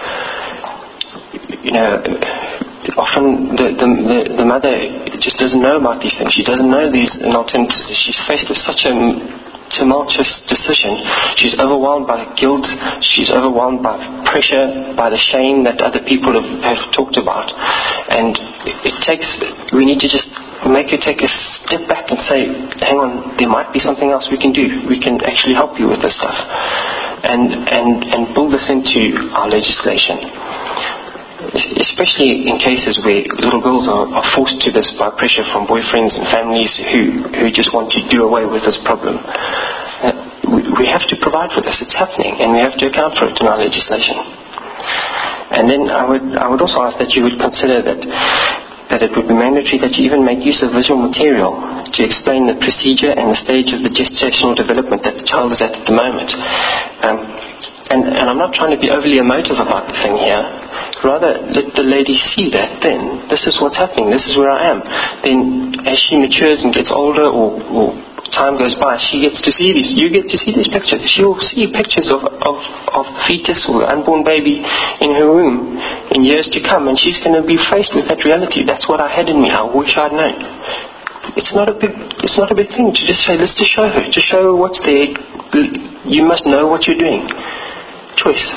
You know, often the the, the, the mother just doesn't know about these things. She doesn't know these alternatives. She's faced with such a tumultuous decision. She's overwhelmed by guilt. She's overwhelmed by pressure, by the shame that other people have, have talked about. And it, it takes, we need to just make her take a step back and say, hang on, there might be something else we can do. We can actually help you with this stuff. And, and, and build this into our legislation. Especially in cases where little girls are, are forced to this by pressure from boyfriends and families who, who just want to do away with this problem. Uh, we, we have to provide for this. It's happening, and we have to account for it in our legislation. And then I would I would also ask that you would consider that that it would be mandatory that you even make use of visual material to explain the procedure and the stage of the gestational development that the child is at at the moment. Um, and, and I'm not trying to be overly emotive about the thing here. Rather, let the lady see that then this is what's happening, this is where I am. Then as she matures and gets older, or, or time goes by, she gets to see these, you get to see these pictures. She will see pictures of, of, of fetus or unborn baby in her womb in years to come, and she's going to be faced with that reality. That's what I had in me. I wish I'd known. It's not a big it's not a big thing to just say, let's just show her, to show her what's there. You must know what you're doing. Choice.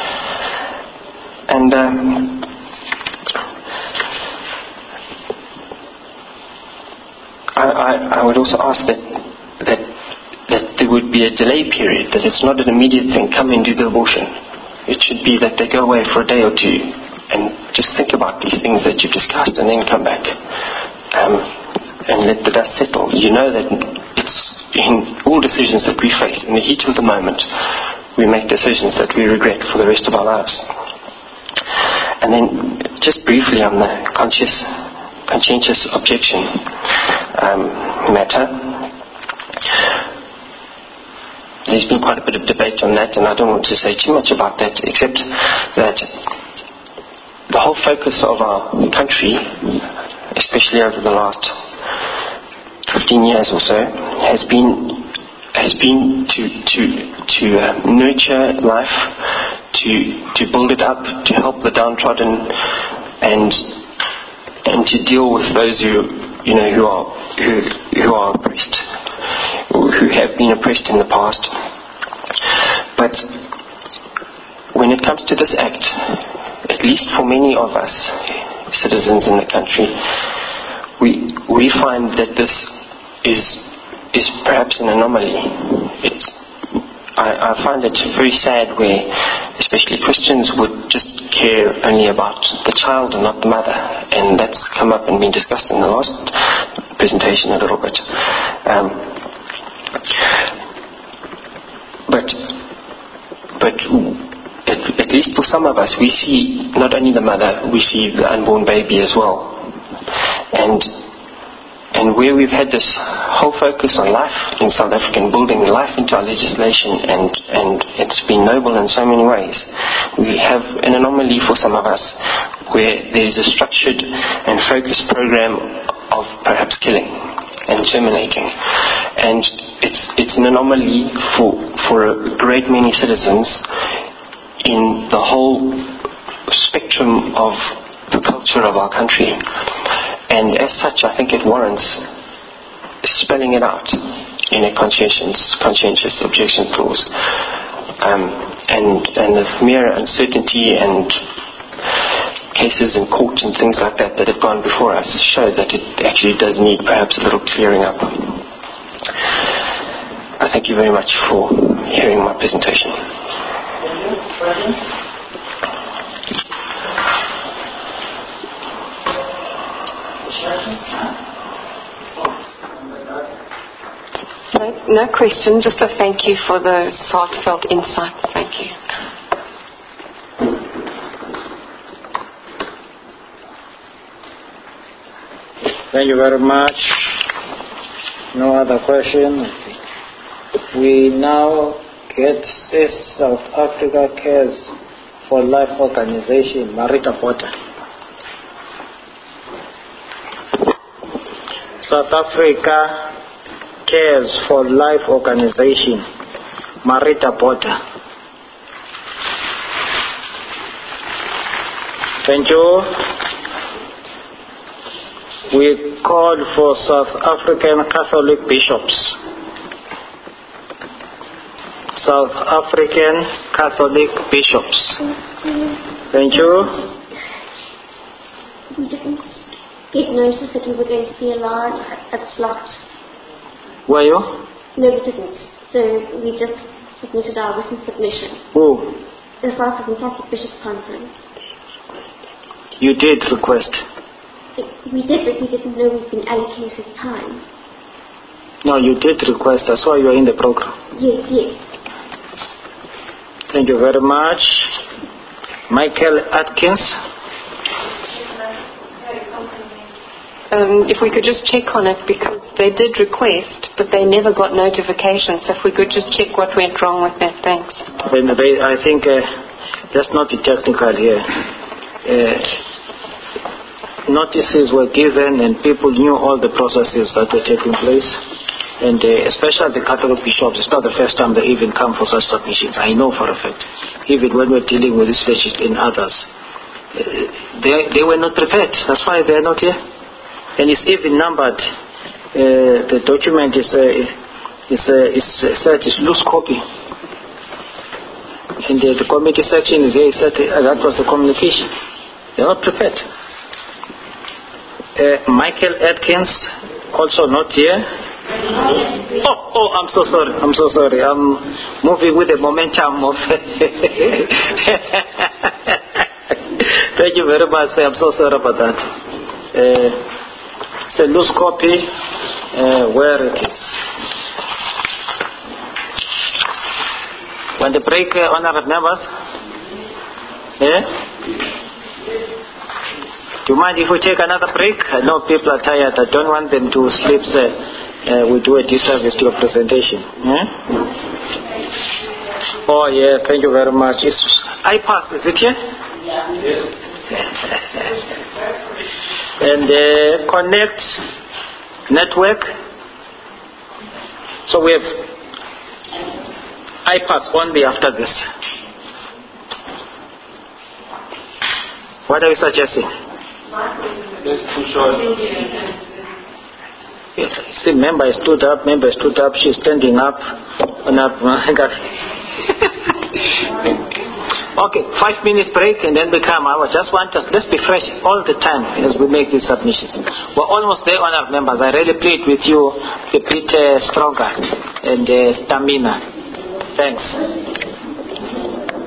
And um, I, I, I would also ask that, that that there would be a delay period, that it's not an immediate thing, come and do the abortion. It should be that they go away for a day or two and just think about these things that you've discussed and then come back um, and let the dust settle. You know that it's in all decisions that we face, in the heat of the moment, we make decisions that we regret for the rest of our lives. And then, just briefly on the conscious, conscientious objection um, matter, there's been quite a bit of debate on that, and I don't want to say too much about that, except that the whole focus of our country, especially over the last fifteen years or so, has been has been to to to uh, nurture life, to to build it up, to help the downtrodden, and and to deal with those who you know who are who who are oppressed, who have been oppressed in the past. But when it comes to this act, at least for many of us citizens in the country, we we find that this is is perhaps an anomaly. It's, I, I find it very sad where especially Christians would just care only about the child and not the mother, and that's come up and been discussed in the last presentation a little bit. Um, but but at, at least for some of us, we see not only the mother, we see the unborn baby as well. And And where we've had this whole focus on life in South Africa and building life into our legislation, and, and it's been noble in so many ways, we have an anomaly for some of us where there's a structured and focused program of perhaps killing and terminating. And it's it's an anomaly for, for a great many citizens in the whole spectrum of the culture of our country. And as such, I think it warrants spelling it out in a conscientious, conscientious objection clause. Um, and, and the mere uncertainty and cases in court and things like that that have gone before us show that it actually does need perhaps a little clearing up. I thank you very much for hearing my presentation. No, no question, just a thank you for the heartfelt insights. Thank you. Thank you very much. No other question. We now get this South Africa Cares for Life organization, Marita Porter. South Africa Cares for Life organization, Marita Porter. Thank you. We called for South African Catholic bishops. South African Catholic bishops. Thank you. We didn't get notice that we were going to be allowed a slot. Were you? No, we didn't. So we just submitted our written submission. Who? The South African Catholic Bishops' Conference. You did request? We did, but we didn't know we'd been allocated time. No, you did request. That's why you are in the program. Yes, yes. Thank you very much. Michael Atkins. Um, if we could just check on it, because they did request, but they never got notification. So if we could just check what went wrong with that, thanks. When they, I think uh, let's not be technical here. Uh, notices were given and people knew all the processes that were taking place. And uh, especially the Catholic bishops, it's not the first time they even come for such submissions. I know for a fact. Even when we're dealing with this legis and others, uh, they, they were not prepared. That's why they're not here. And it's even numbered. Uh, the document is uh, is, uh, is uh, said it's loose copy. And uh, the committee section is here. Said uh, that was a communication. They're not prepared. Uh, Michael Atkins, also not here. Oh, oh, I'm so sorry. I'm so sorry. I'm moving with the momentum of. Thank you very much. I'm so sorry about that. Uh, it's a loose copy. Uh, where it is. When the break, uh, honored members. Yeah. Do you mind if we take another break? I know people are tired. I don't want them to sleep. So, uh, we do a disservice to your presentation. Yeah? Oh, yes. Thank you very much. It's iPass, is it here? Yeah. Yes. And uh, Connect Network. So we have iPass only after this. What are you suggesting? Let's push on. Yes, see, member stood up, member stood up, she's standing up. On up. Okay, five minutes break and then we come. I just want us, let's be fresh all the time as we make these submissions. We're almost there, honored members. I really plead with you a bit uh, stronger and uh, stamina. Thanks.